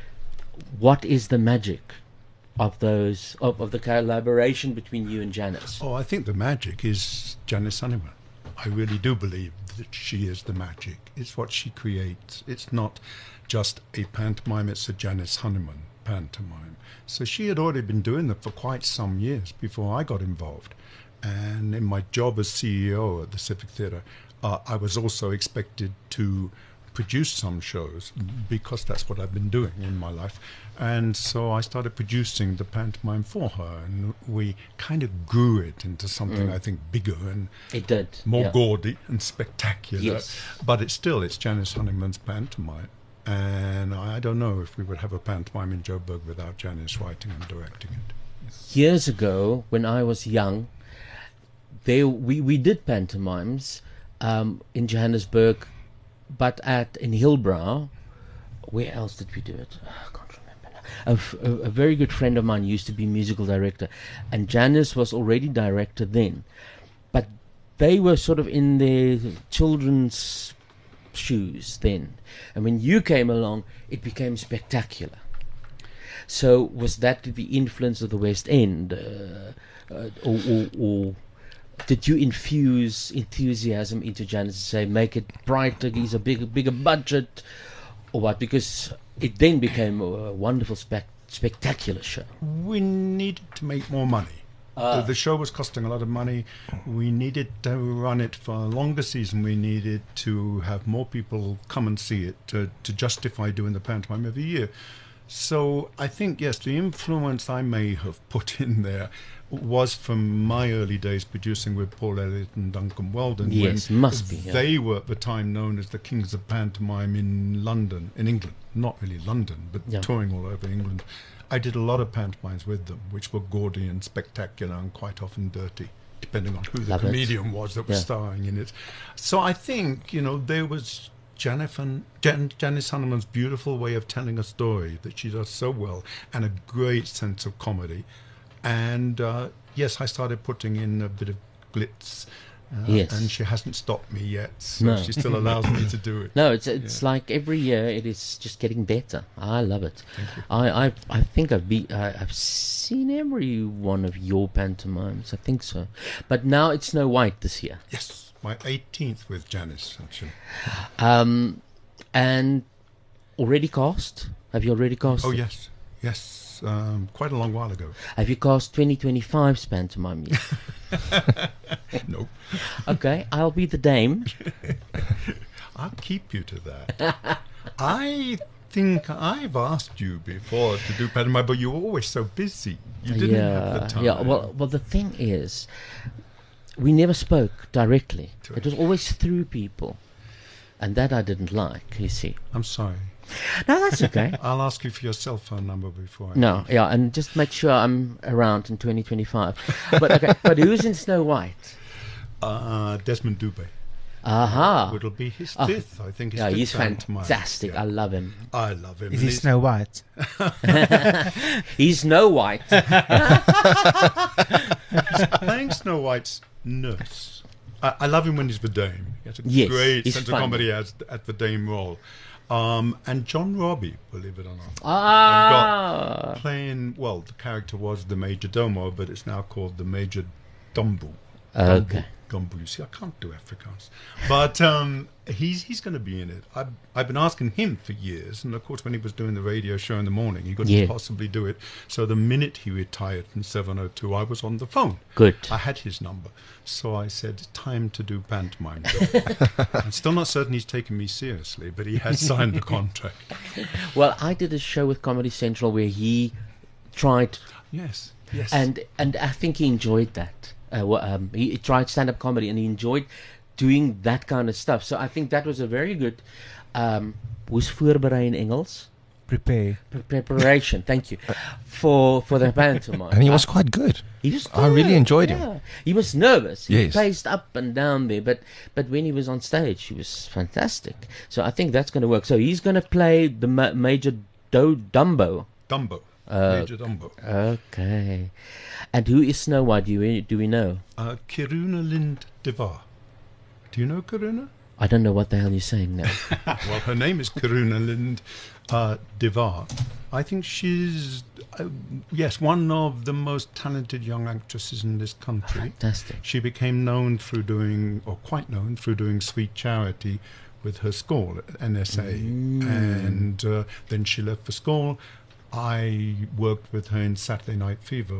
what is the magic of those of the collaboration between you and Janice? Oh, I think the magic is Janice Honeyman. I really do believe that she is the magic. It's what she creates. It's not just a pantomime, it's a Janice Honeyman pantomime. So she had already been doing that for quite some years before I got involved. And in my job as CEO at the Civic Theatre, I was also expected to produce some shows because that's what I've been doing in my life. And so I started producing the pantomime for her, and we kind of grew it into something I think bigger and It did. more yeah. gaudy and spectacular. Yes. But it's Janice Honeyman's pantomime. And I don't know if we would have a pantomime in Joburg without Janice writing and directing it. Years ago, when I was young, we did pantomimes in Johannesburg, but in Hillbrow. Where else did we do it? I can't remember now. A very good friend of mine used to be musical director, and Janice was already director then. But they were sort of in their children's shoes then. And when you came along, it became spectacular. So was that the influence of the West End? Or did you infuse enthusiasm into Janice and say, make it brighter, use a bigger budget, or what? Because it then became a wonderful, spectacular show. We needed to make more money. The show was costing a lot of money. We needed to run it for a longer season. We needed to have more people come and see it to justify doing the pantomime every year. So I think, yes, the influence I may have put in there was from my early days producing with Paul Elliott and Duncan Weldon. Yes, when must be, yeah. They were at the time known as the Kings of Pantomime in London, in England. Not really London, but Yeah. touring all over England. I did a lot of pantomimes with them, which were gaudy and spectacular and quite often dirty, depending on who the Love it. comedian was that was Yeah. starring in it. So I think, there was Janice Honeyman's beautiful way of telling a story that she does so well, and a great sense of comedy. And yes, I started putting in a bit of glitz. Yes. And she hasn't stopped me yet, so No. she still allows me to do it. No, it's like every year it is just getting better. I love it. I think I've seen every one of your pantomimes. I think so, but now it's Snow White this year. Yes, my 18th with Janice, actually. And already cast? Have you already cast? Oh, it? yes. Quite a long while ago. Have you cast 2025's pantomime yet? Nope. Okay, I'll be the dame. I'll keep you to that. I think I've asked you before to do pantomime, but you were always so busy. You didn't have the time. Yeah. Well, the thing is, we never spoke directly. It was always through people, and that I didn't like. You see. I'm sorry. No, that's okay. I'll ask you for your cell phone number before. No, yeah, and just make sure I'm around in 2025. But okay, but who's in Snow White? Desmond Dubé. Aha. It'll be his fifth, I think. Yeah, fifth he's pantomime. fantastic. Yeah. I love him. I love him. Is he Snow White? He's Snow White. He's playing Snow White's nurse. I love him when he's the dame. He has a Yes, great he's sense funny. of comedy at the dame role. And John Robbie, believe it or not. Ah. Playing, well, the character was the Major Domo, but it's now called the Major Dumbu. Okay. Gumbu. You see, I can't do Afrikaans. But he's going to be in it. I've been asking him for years, and of course when he was doing the radio show in the morning, he couldn't possibly do it. So the minute he retired from 702, I was on the phone. Good. I had his number. So I said, time to do pantomime. I'm still not certain he's taken me seriously, but he has signed the contract. Well, I did a show with Comedy Central where he tried, Yes. and I think he enjoyed that. He tried stand-up comedy and he enjoyed doing that kind of stuff. So I think that was a very good was voorberei in Engels? Prepare. Preparation, thank you, for the pantomime. And he was quite good. He was I really good, enjoyed yeah. him. He was nervous. He Yes. paced up and down there, but when he was on stage, he was fantastic. So I think that's going to work. So he's going to play the Major Dumbo. Dumbo. Major Dumbo. Okay. And who is Snow White? Do we know? Kiruna Lind Devar. Do you know Kiruna? I don't know what the hell you're saying now. Well, her name is Kiruna Lind Devar. I think she's, yes, one of the most talented young actresses in this country. Fantastic. She became known through doing, or quite known through doing Sweet Charity with her school at NSA. And then she left for school. I worked with her in Saturday Night Fever,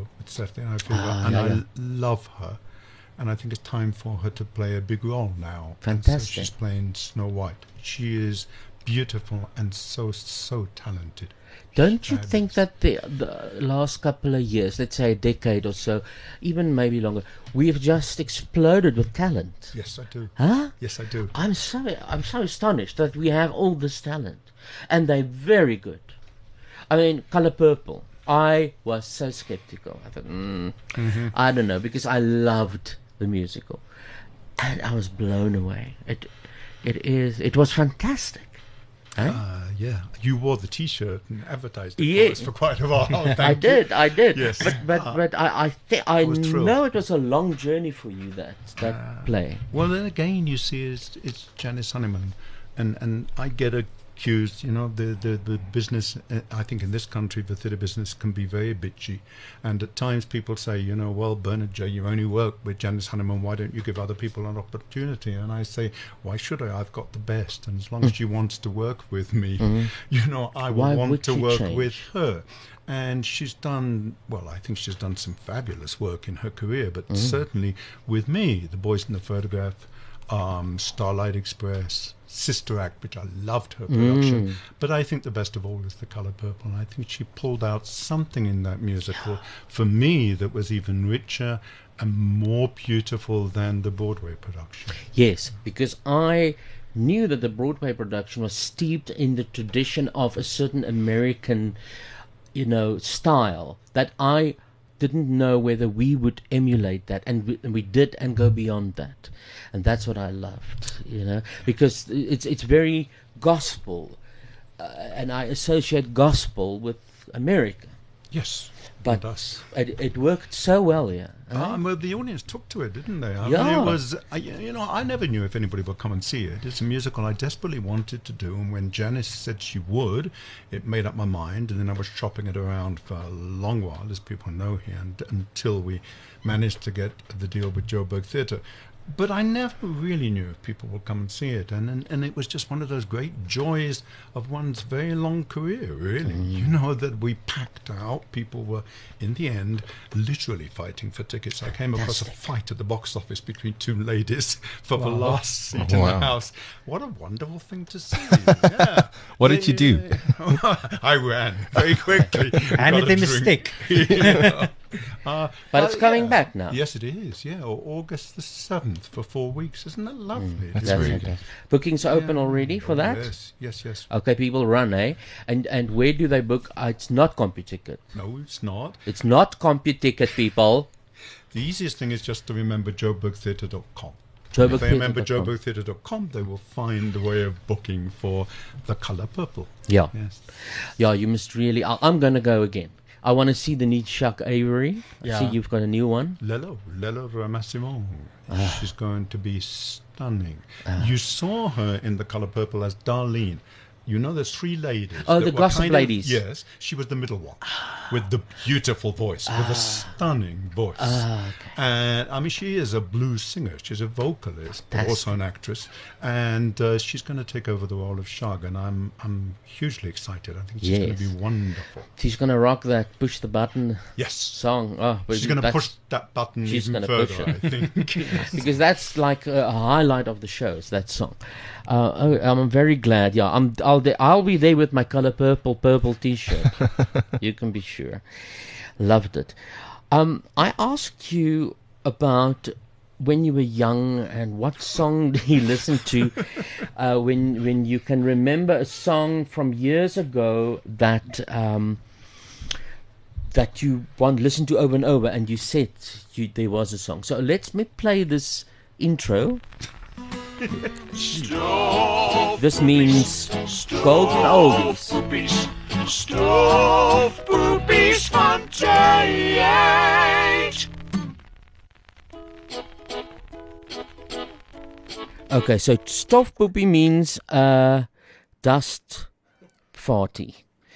and I love her. And I think it's time for her to play a big role now. Fantastic. And so she's playing Snow White. She is beautiful and so talented. Don't you think that the last couple of years, let's say a decade or so, even maybe longer, we've just exploded with talent? Yes, I do. Huh? Yes, I do. I'm so astonished that we have all this talent, and they're very good. I mean, Color Purple. I was so skeptical. I thought, I don't know, because I loved the musical, and I was blown away. It was fantastic. Eh? Yeah, you wore the T-shirt and advertised it Yeah. for us for quite a while. I did. Yes. But I was thrilled. know it was a long journey for you, that play. Well, then again, you see, it's Janice Honeyman, and I get accused. You know, the business. I think in this country, the theatre business can be very bitchy, and at times people say, you know, well, Bernard J, you only work with Janice Honeyman. Why don't you give other people an opportunity? And I say, why should I? I've got the best, and as long as she wants to work with me, you know, I will Why want would to she work change? with her. And she's done, well, I think she's done some fabulous work in her career, but certainly with me, The Boys in the Photograph, Starlight Express, Sister Act, which I loved her production. But I think the best of all is The Color Purple. And I think she pulled out something in that musical for me that was even richer and more beautiful than the Broadway production. Yes, because I knew that the Broadway production was steeped in the tradition of a certain American, you know, style that I didn't know whether we would emulate that, and we did, and go beyond that, and that's what I loved, you know, because it's very gospel, and I associate gospel with America. Yes, but us. It worked so well, yeah. Well, the audience took to it, didn't they? I Yeah. mean, it was, you know, I never knew if anybody would come and see it. It's a musical I desperately wanted to do, and when Janice said she would, it made up my mind, and then I was shopping it around for a long while, as people know here, until we managed to get the deal with Joburg Theatre. But I never really knew if people would come and see it, and it was just one of those great joys of one's very long career, really. You know, that we packed out. People were, in the end, literally fighting for tickets. I came across a fight at the box office between two ladies for the last seat in the house. What a wonderful thing to see. Yeah. What did you do? I ran very quickly. Handed Got a them a drink. stick. But it's coming back now. Yes, it is. Yeah, August the 7th for 4 weeks. Isn't that lovely? That's That's really fantastic. Bookings are open already for that? Yes. Okay, people run, eh? And where do they book? It's not CompuTicket. No, it's not. It's not CompuTicket, people. The easiest thing is just to remember joburgtheatre.com. Joburg If they remember Theatre.com. joburgtheatre.com, they will find a way of booking for The Colour Purple. Yeah. Yes. Yeah, you must really. I'm going to go again. I want to see the new Chuck Avery. I see Yeah. you've got a new one. Lelo Ramassimon. She's going to be stunning. You saw her in The Colour Purple as Darlene. You know, there's three ladies. Oh, that the were gossip kind of- ladies. Yes, she was the middle one, with the beautiful voice, with a stunning voice. And I mean, she is a blues singer. She's a vocalist, but also an actress. And she's going to take over the role of Shug, and I'm hugely excited. I think she's going to Yes. be wonderful. She's going to rock that push the button Yes. song. Oh, but She's going to that's- push that button she's even gonna further, push I it. think. because that's like a highlight of the show. Is that song? I'm very glad. Yeah, I'll be there with my Colour Purple T-shirt. You can be sure. Loved it. I asked you about when you were young and what song do you listen to when you can remember a song from years ago that that you want to listen to over and over, and you said there was a song. So let me play this intro. This means golden oldies. Stove boobies van tijd. Okay, so stofpoopie means dust farty.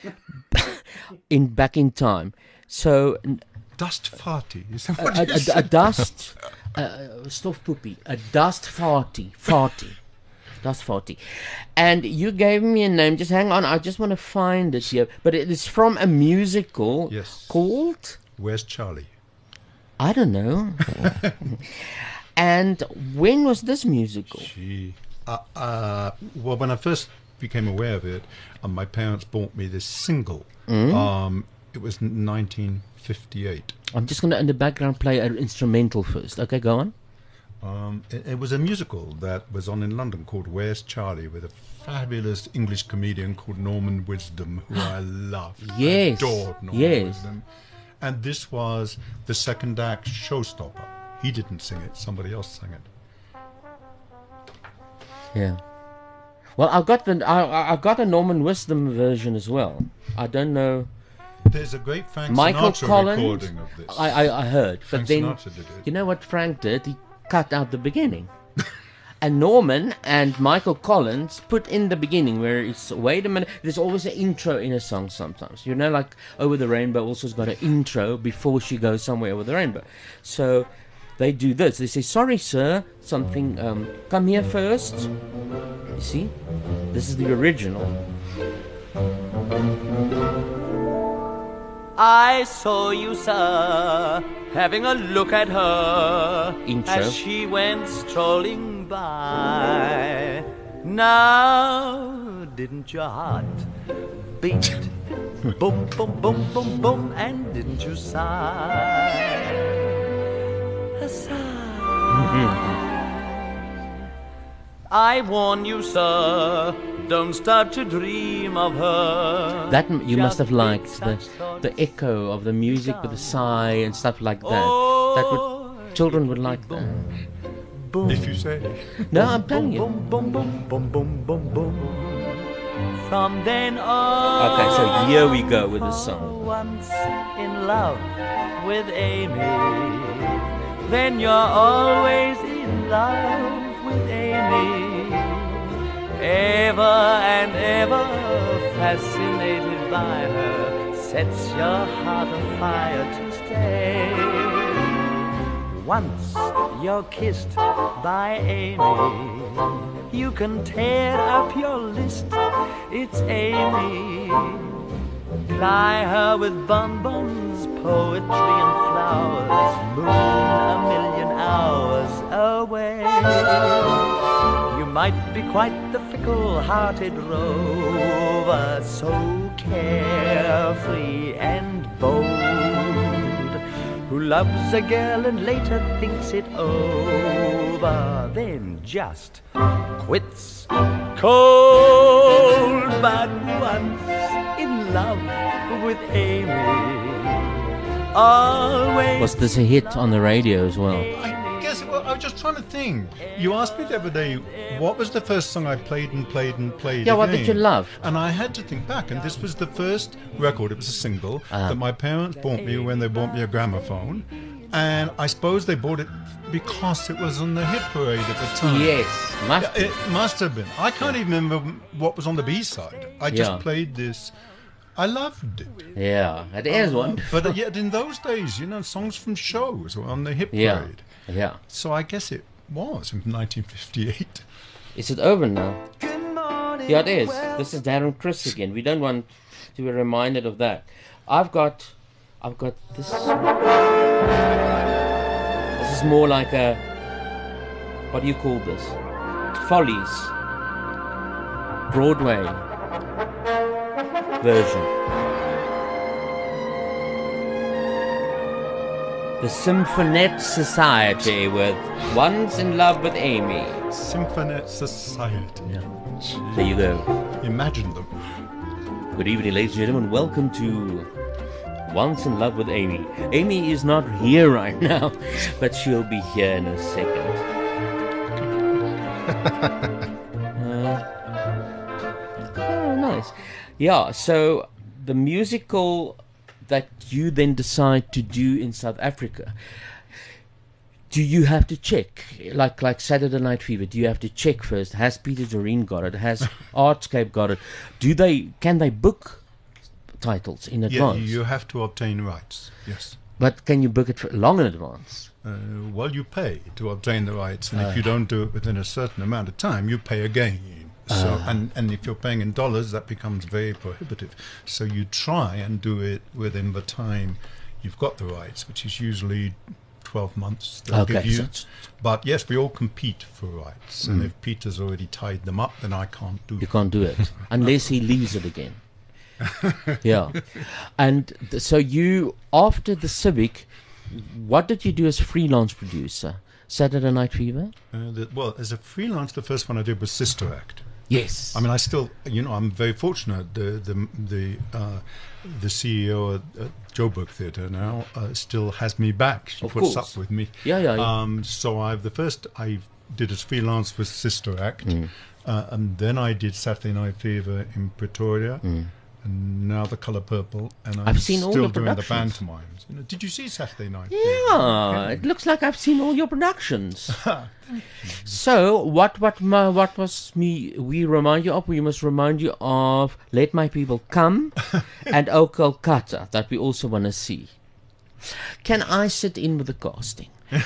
Back in time. So Dust farty. Is that what you a said? dust stofpoopie, a dust farty, dust farty. And you gave me a name. Just hang on, I just want to find it here. But it is from a musical Yes. called, Where's Charlie? I don't know. And when was this musical? Well, when I first became aware of it, my parents bought me this single. It was 1958. I'm just going to in the background play an instrumental first. Okay, go on. It was a musical that was on in London called Where's Charlie, with a fabulous English comedian called Norman Wisdom, who I loved. Yes, I adored Norman yes. Wisdom. And this was the second act showstopper. He didn't sing it, somebody else sang it. Yeah. Well, I got a Norman Wisdom version as well. I don't know. There's a great Frank Michael Sinatra Collins. recording of this. I heard, but Frank then Sinatra did it. you know what Frank did? He cut out the beginning. And Norman and Michael Collins put in the beginning where it's, wait a minute, there's always an intro in a song sometimes. You know, like Over the Rainbow also has got an intro before she goes somewhere over the rainbow. So they do this. They say, sorry, sir, something, come here first. You see? This is the original. I saw you, sir, having a look at her Intro. as she went strolling by. Now, didn't your heart beat? Boom, boom, boom, boom, boom, and didn't you sigh? A sigh. I warn you, sir, don't start to dream of her. That you must have Just liked think such the echo of the music with the sigh and stuff like that. Oh, That would children would like that. If you say. No, I'm telling you. Boom, boom, boom, boom, boom, boom, boom. From then on. Okay, so here we go with the song. Once in love with Amy, then you're always in love with Amy. Ever and ever fascinated by her, sets your heart afire to stay. Once you're kissed by Amy, you can tear up your list. It's Amy. Ply her with bonbons, poetry and flowers, moon a million hours away. You might be quite the fickle-hearted rover, so carefree and bold, who loves a girl and later thinks it over, then just quits cold. But once in love with Amy, always. Was this a hit on the radio as well? I guess, well, I was just trying to think. You asked me the other day, what was the first song I played and played and played Yeah, again? what did you love? And I had to think back, and this was the first record, it was a single, that my parents bought me when they bought me a gramophone. And I suppose they bought it because it was on the hit parade at the time. Yes, It must have been. I can't even remember what was on the B-side. I just Yeah. played this. I loved it. Yeah, it is wonderful. But yet in those days, you know, songs from shows were on the hit Yeah, parade. yeah. So I guess it was in 1958. Is it over now? Yeah, it is. This is Darren Chris again. We don't want to be reminded of that. I've got this. This is more like a, what do you call this? Follies. Broadway version. The Symphonette Society with Once in Love with Amy. Symphonette Society. Yeah. There you go. Imagine them. Good evening, ladies and gentlemen. Welcome to Once in Love with Amy. Amy is not here right now, but she'll be here in a second. Oh, nice. Yeah, so the musical that you then decide to do in South Africa, do you have to check, like Saturday Night Fever, do you have to check first, has Peter Doreen got it, has Artscape got it, can they book titles in advance? Yeah, you have to obtain rights, yes. But can you book it long in advance? Well, you pay to obtain the rights, and if you don't do it within a certain amount of time, you pay again. So, and if you're paying in dollars, that becomes very prohibitive. So you try and do it within the time you've got the rights, which is usually 12 months. They'll give you. But yes, we all compete for rights, and if Peter's already tied them up, then I can't do it. You can't do it unless he leaves it again. Yeah. And so you, after the Civic, what did you do as a freelance producer? Saturday Night Fever? Well, as a freelance, the first one I did was Sister Act. Yes. I mean, I still, I'm very fortunate. The CEO at Joburg Theatre now still has me back. She puts up with me. Yeah. So the first I did as freelance was Sister Act, and then I did Saturday Night Fever in Pretoria. And now the Colour Purple, and I've seen all still your doing the productions. pantomimes. Did you see Saturday Night? Yeah, it looks like I've seen all your productions. So, what was we remind you of? We must remind you of Let My People Come and O Kolkata, that we also want to see. Can I sit in with the casting?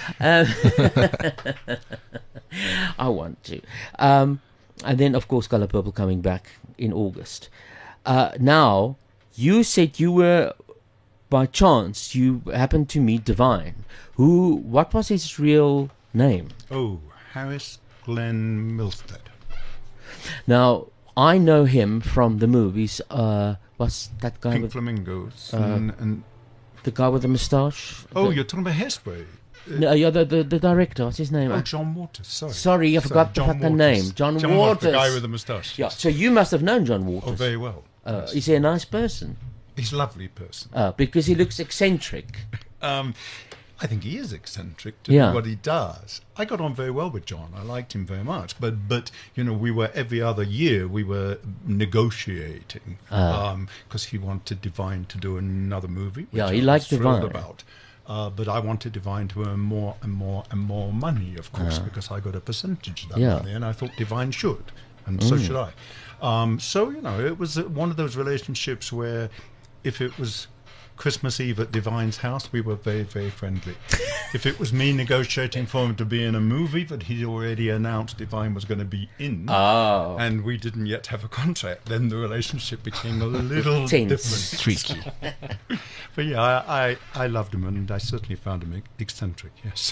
I want to. And then, of course, Colour Purple coming back in August. Now, you said you were, by chance, you happened to meet Divine. What was his real name? Oh, Harris Glenn Milstead. Now, I know him from the movies. What's that guy Pink with Flamingos. And the guy with the moustache? oh, you're talking about Hairspray. No, yeah, the director. What's his name? Oh, John Waters. Sorry, I forgot the John fucking Waters. name. John Waters, Waters. the guy with the moustache. Yeah, so you must have known John Waters. Oh, very well. Yes. Is he a nice person? He's a lovely person. Because he looks eccentric. I think he is eccentric to Yeah. do what he does. I got on very well with John. I liked him very much. But we were every other year we were negotiating because he wanted Divine to do another movie. Which Yeah, he I was liked thrilled Divine. about. But I wanted Divine to earn more and more and more money, of course, because I got a percentage of that Yeah. money, and I thought Divine should, and so should I. So it was one of those relationships where if it was Christmas Eve at Divine's house, we were very, very friendly. If it was me negotiating for him to be in a movie that he'd already announced Divine was going to be in, and we didn't yet have a contract, then the relationship became a little Tense. different. Tricky. But yeah, I loved him, and I certainly found him eccentric, yes.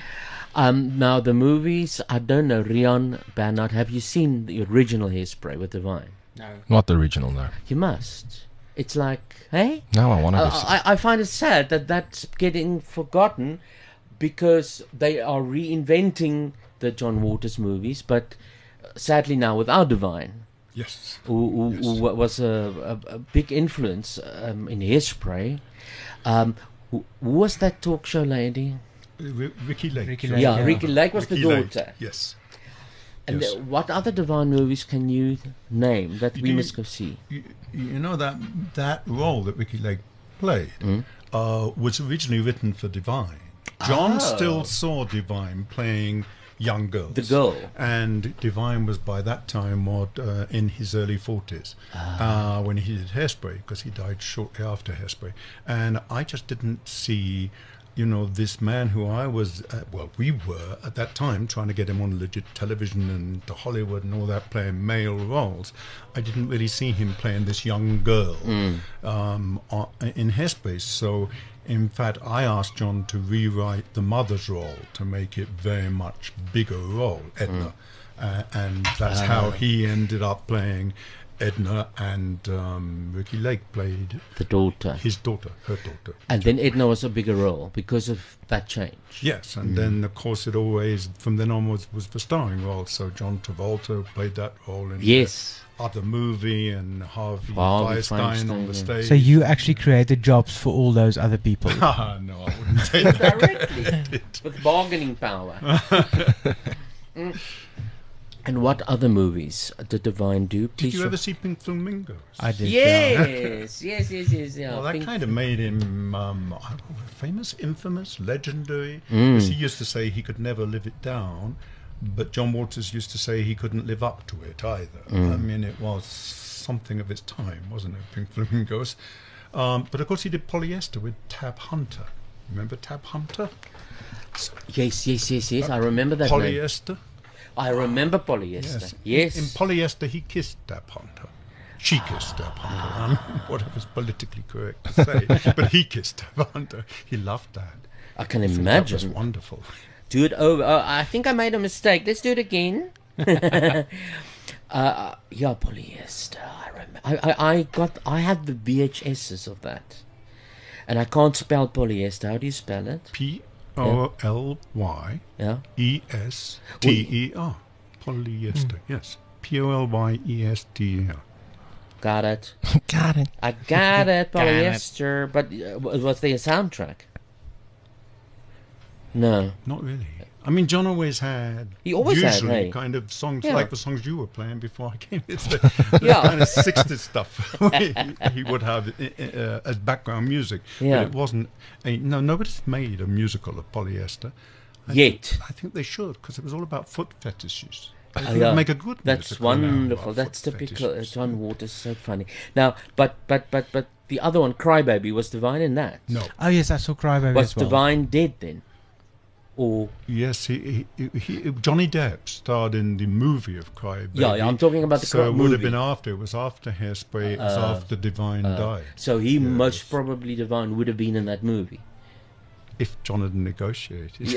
Now the movies, I don't know, Rian Bernard, have you seen the original Hairspray with Divine? No. Not the original, no. You must. It's like, hey? No, I want to go see. I find it sad that that's getting forgotten because they are reinventing the John Waters movies, but sadly now without Divine. Yes. Who was a big influence in Hairspray. Who was that talk show lady? Ricky Lake. Ricky Lake, Yeah, yeah. Ricky Lake was Ricky the Lake, daughter. yes. And Yes. what other Divine movies can you name that we You- must go see? You know that role that Ricky Lake played was originally written for Divine. John still saw Divine playing young girls. The girl. And Divine was by that time in his early 40s when he did Hairspray, because he died shortly after Hairspray. And I just didn't see, this man who I was, we were at that time trying to get him on legit television and to Hollywood and all that, playing male roles. I didn't really see him playing this young girl in Hairspray. So, in fact, I asked John to rewrite the mother's role to make it very much bigger role, Edna. And that's how he ended up playing Edna, and Ricky Lake played The daughter. his daughter, her daughter. And then Edna was a bigger role because of that change. Yes, and then of course it always, from then onwards, was the starring role. So John Travolta played that role in Yes. the other movie, and Harvey Harvey Fierstein on Fierstein, the yeah. stage. So you actually created jobs for all those other people. No, I wouldn't say that. Directly. With bargaining power. And what other movies did Divine do? Did Please you show- ever see Pink Flamingos? I did. Yeah. Yes, yes. Yeah. Well, that Pink- kind of made him famous, infamous, legendary. Because he used to say he could never live it down, but John Waters used to say he couldn't live up to it either. I mean, it was something of its time, wasn't it, Pink Flamingos? But of course, he did Polyester with Tab Hunter. Remember Tab Hunter? Yes. I remember that name. Polyester? I remember Polyester. Yes. In Polyester, he kissed Tab Hunter. She kissed Tab Hunter. Whatever's politically correct to say. But he kissed Tab Hunter. He loved that. I can I think imagine. That was wonderful. Do it over. I think I made a mistake. Let's do it again. Yeah, Polyester. I remember. I had the VHSs of that, and I can't spell polyester. How do you spell it? Polyester. Yeah. Polyester. Yes. Polyester. Got it. Got it. I got it. Polyester. But was there a soundtrack? No. Not really. I mean, John always had. He always had, usually hey. kind of songs Yeah. like the songs you were playing before I came. It's the Yeah. kind of 60s stuff he would have as background music. Yeah. But it wasn't. Nobody's made a musical of Polyester. Yet. I think they should, because it was all about foot fetishes. I think Yeah. it'd make a good That's musical now wonderful. about That's foot typical. fetishes. John Waters, so funny. Now, but the other one, Crybaby, was Divine in that? No. Oh yes, I saw Crybaby Was as well. Divine dead then? Or Yes, Johnny Depp starred in the movie of Cry Baby. Yeah, I'm talking about the So it would have movie. been after. It was after Hairspray. It was after Divine died. so he most probably Divine would have been in that movie. If John had negotiated.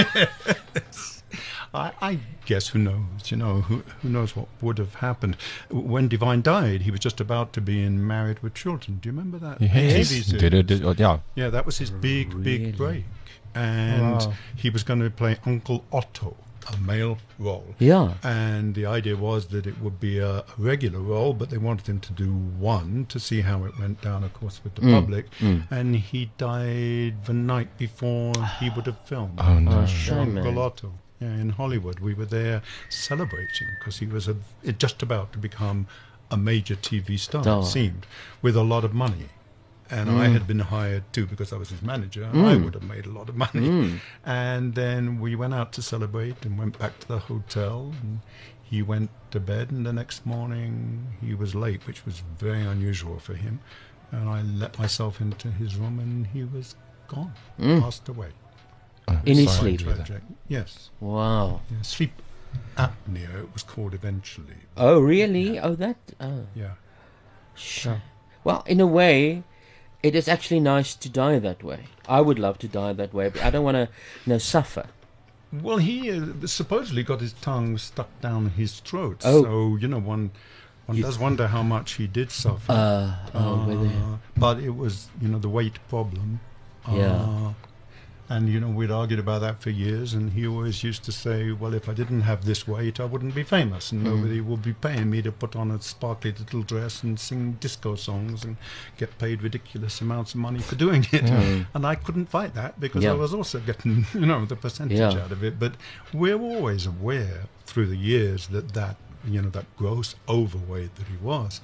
I guess, who knows? Who knows what would have happened. When Divine died, he was just about to be in Married with Children. Do you remember that? Yes. TV series? Yeah. Yeah, that was his big break. And Wow. he was going to play Uncle Otto, a male role. Yeah. And the idea was that it would be a regular role, but they wanted him to do one to see how it went down, of course, with the public. And he died the night before he would have filmed. Oh, no. Oh, shame, Uncle man. Otto. Yeah, in Hollywood. We were there celebrating because he was just about to become a major TV star, Oh. it seemed, with a lot of money. And I had been hired too because I was his manager, and I would have made a lot of money. And then we went out to celebrate and went back to the hotel, and he went to bed, and the next morning he was late, which was very unusual for him. and I let myself into his room, and he was gone, passed away. In his Sorry, sleep? tragic. Yes. Wow. Yeah, sleep apnea, it was called eventually. Oh, really? Oh, that. Oh. Yeah. Sure. Well, in a way, it is actually nice to die that way. I would love to die that way, but I don't want to, suffer. Well, he supposedly got his tongue stuck down his throat. Oh. So, one does wonder how much he did suffer. But it was, the weight problem. Yeah. And, we'd argued about that for years, and he always used to say, well, if I didn't have this weight, I wouldn't be famous, and nobody would be paying me to put on a sparkly little dress and sing disco songs and get paid ridiculous amounts of money for doing it. And I couldn't fight that because I was also getting, the percentage out of it. But we're always aware through the years that gross overweight that he was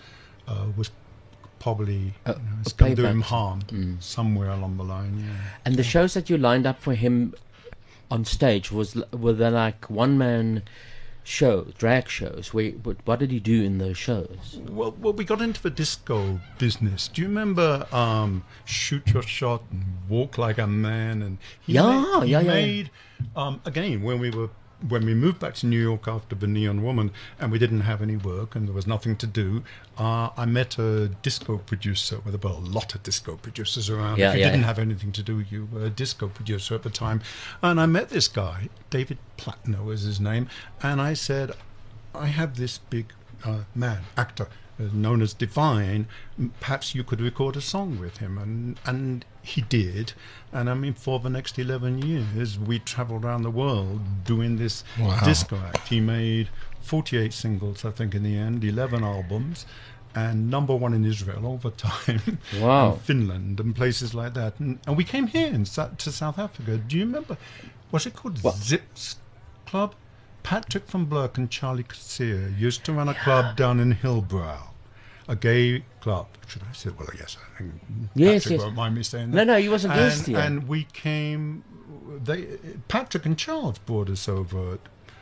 probably it's going to do him harm somewhere along the line. Yeah. And the shows that you lined up for him on stage were they like one-man shows, drag shows? What did he do in those shows? Well, we got into the disco business. Do you remember Shoot Your Shot and Walk Like a Man? And he made again when we moved back to New York after the Neon Woman, and we didn't have any work and there was nothing to do, I met a disco producer. Well, there were a lot of disco producers around. If you didn't have anything to do, you were a disco producer at the time. And I met this guy, David Plattner was his name, and I said, I have this big actor known as Divine. Perhaps you could record a song with him. And he did. And for the next 11 years, we traveled around the world doing this disco act. He made 48 singles, I think, in the end, 11 albums, and #1 in Israel all the time. Wow. And Finland and places like that. And we came here to South Africa. Do you remember? Was it called Zips Club? Patrick van Blurk and Charlie Kassier used to run a club down in Hillbrow. A gay club. Should I say? Well, yes, I think Patrick won't mind me saying that. No, he was a guest here. And we came, Patrick and Charles brought us over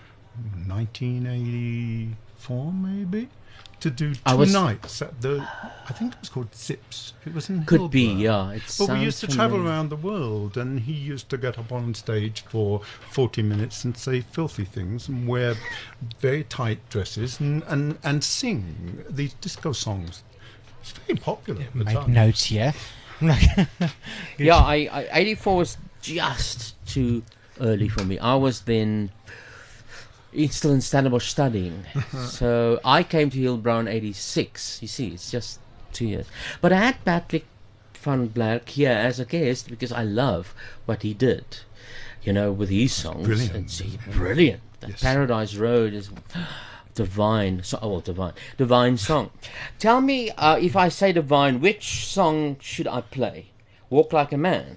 1984 maybe, to do two nights at I think it was called Zips. It was in Could Hillbrow. be, yeah. But we used to travel around the world, and he used to get up on stage for 40 minutes and say filthy things and wear very tight dresses and sing these disco songs. It's very popular. at the Make time. notes here. Yeah, 84 was just too early for me. I was then still in Stellenbosch studying. So I came to Hillbrow in 86. You see, it's just 2 years. But I had Patrick van Blurk here as a guest because I love what he did, with his songs. Brilliant. It's brilliant. Yes. Paradise Road is divine. Divine song. Tell me, if I say divine, which song should I play? Walk Like a Man?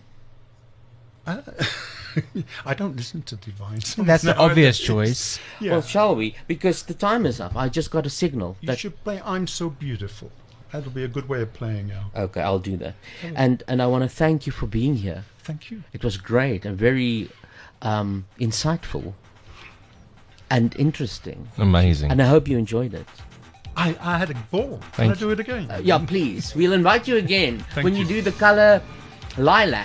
I don't listen to Divine songs. That's the obvious choice. Yeah. Well, shall we? Because the time is up. I just got a signal. You should play I'm So Beautiful. That'll be a good way of playing out. Okay, I'll do that. And I want to thank you for being here. Thank you. It was great and very insightful and interesting. Amazing. And I hope you enjoyed it. I had a ball. Can I do it again? Yeah, please. We'll invite you again when you you. do the color lilac.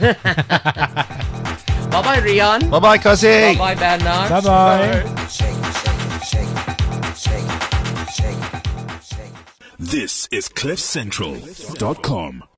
Bye-bye, Rian. Bye-bye, Kasi. Bye-bye, Bernard. Bye-bye. This is CliffCentral.com.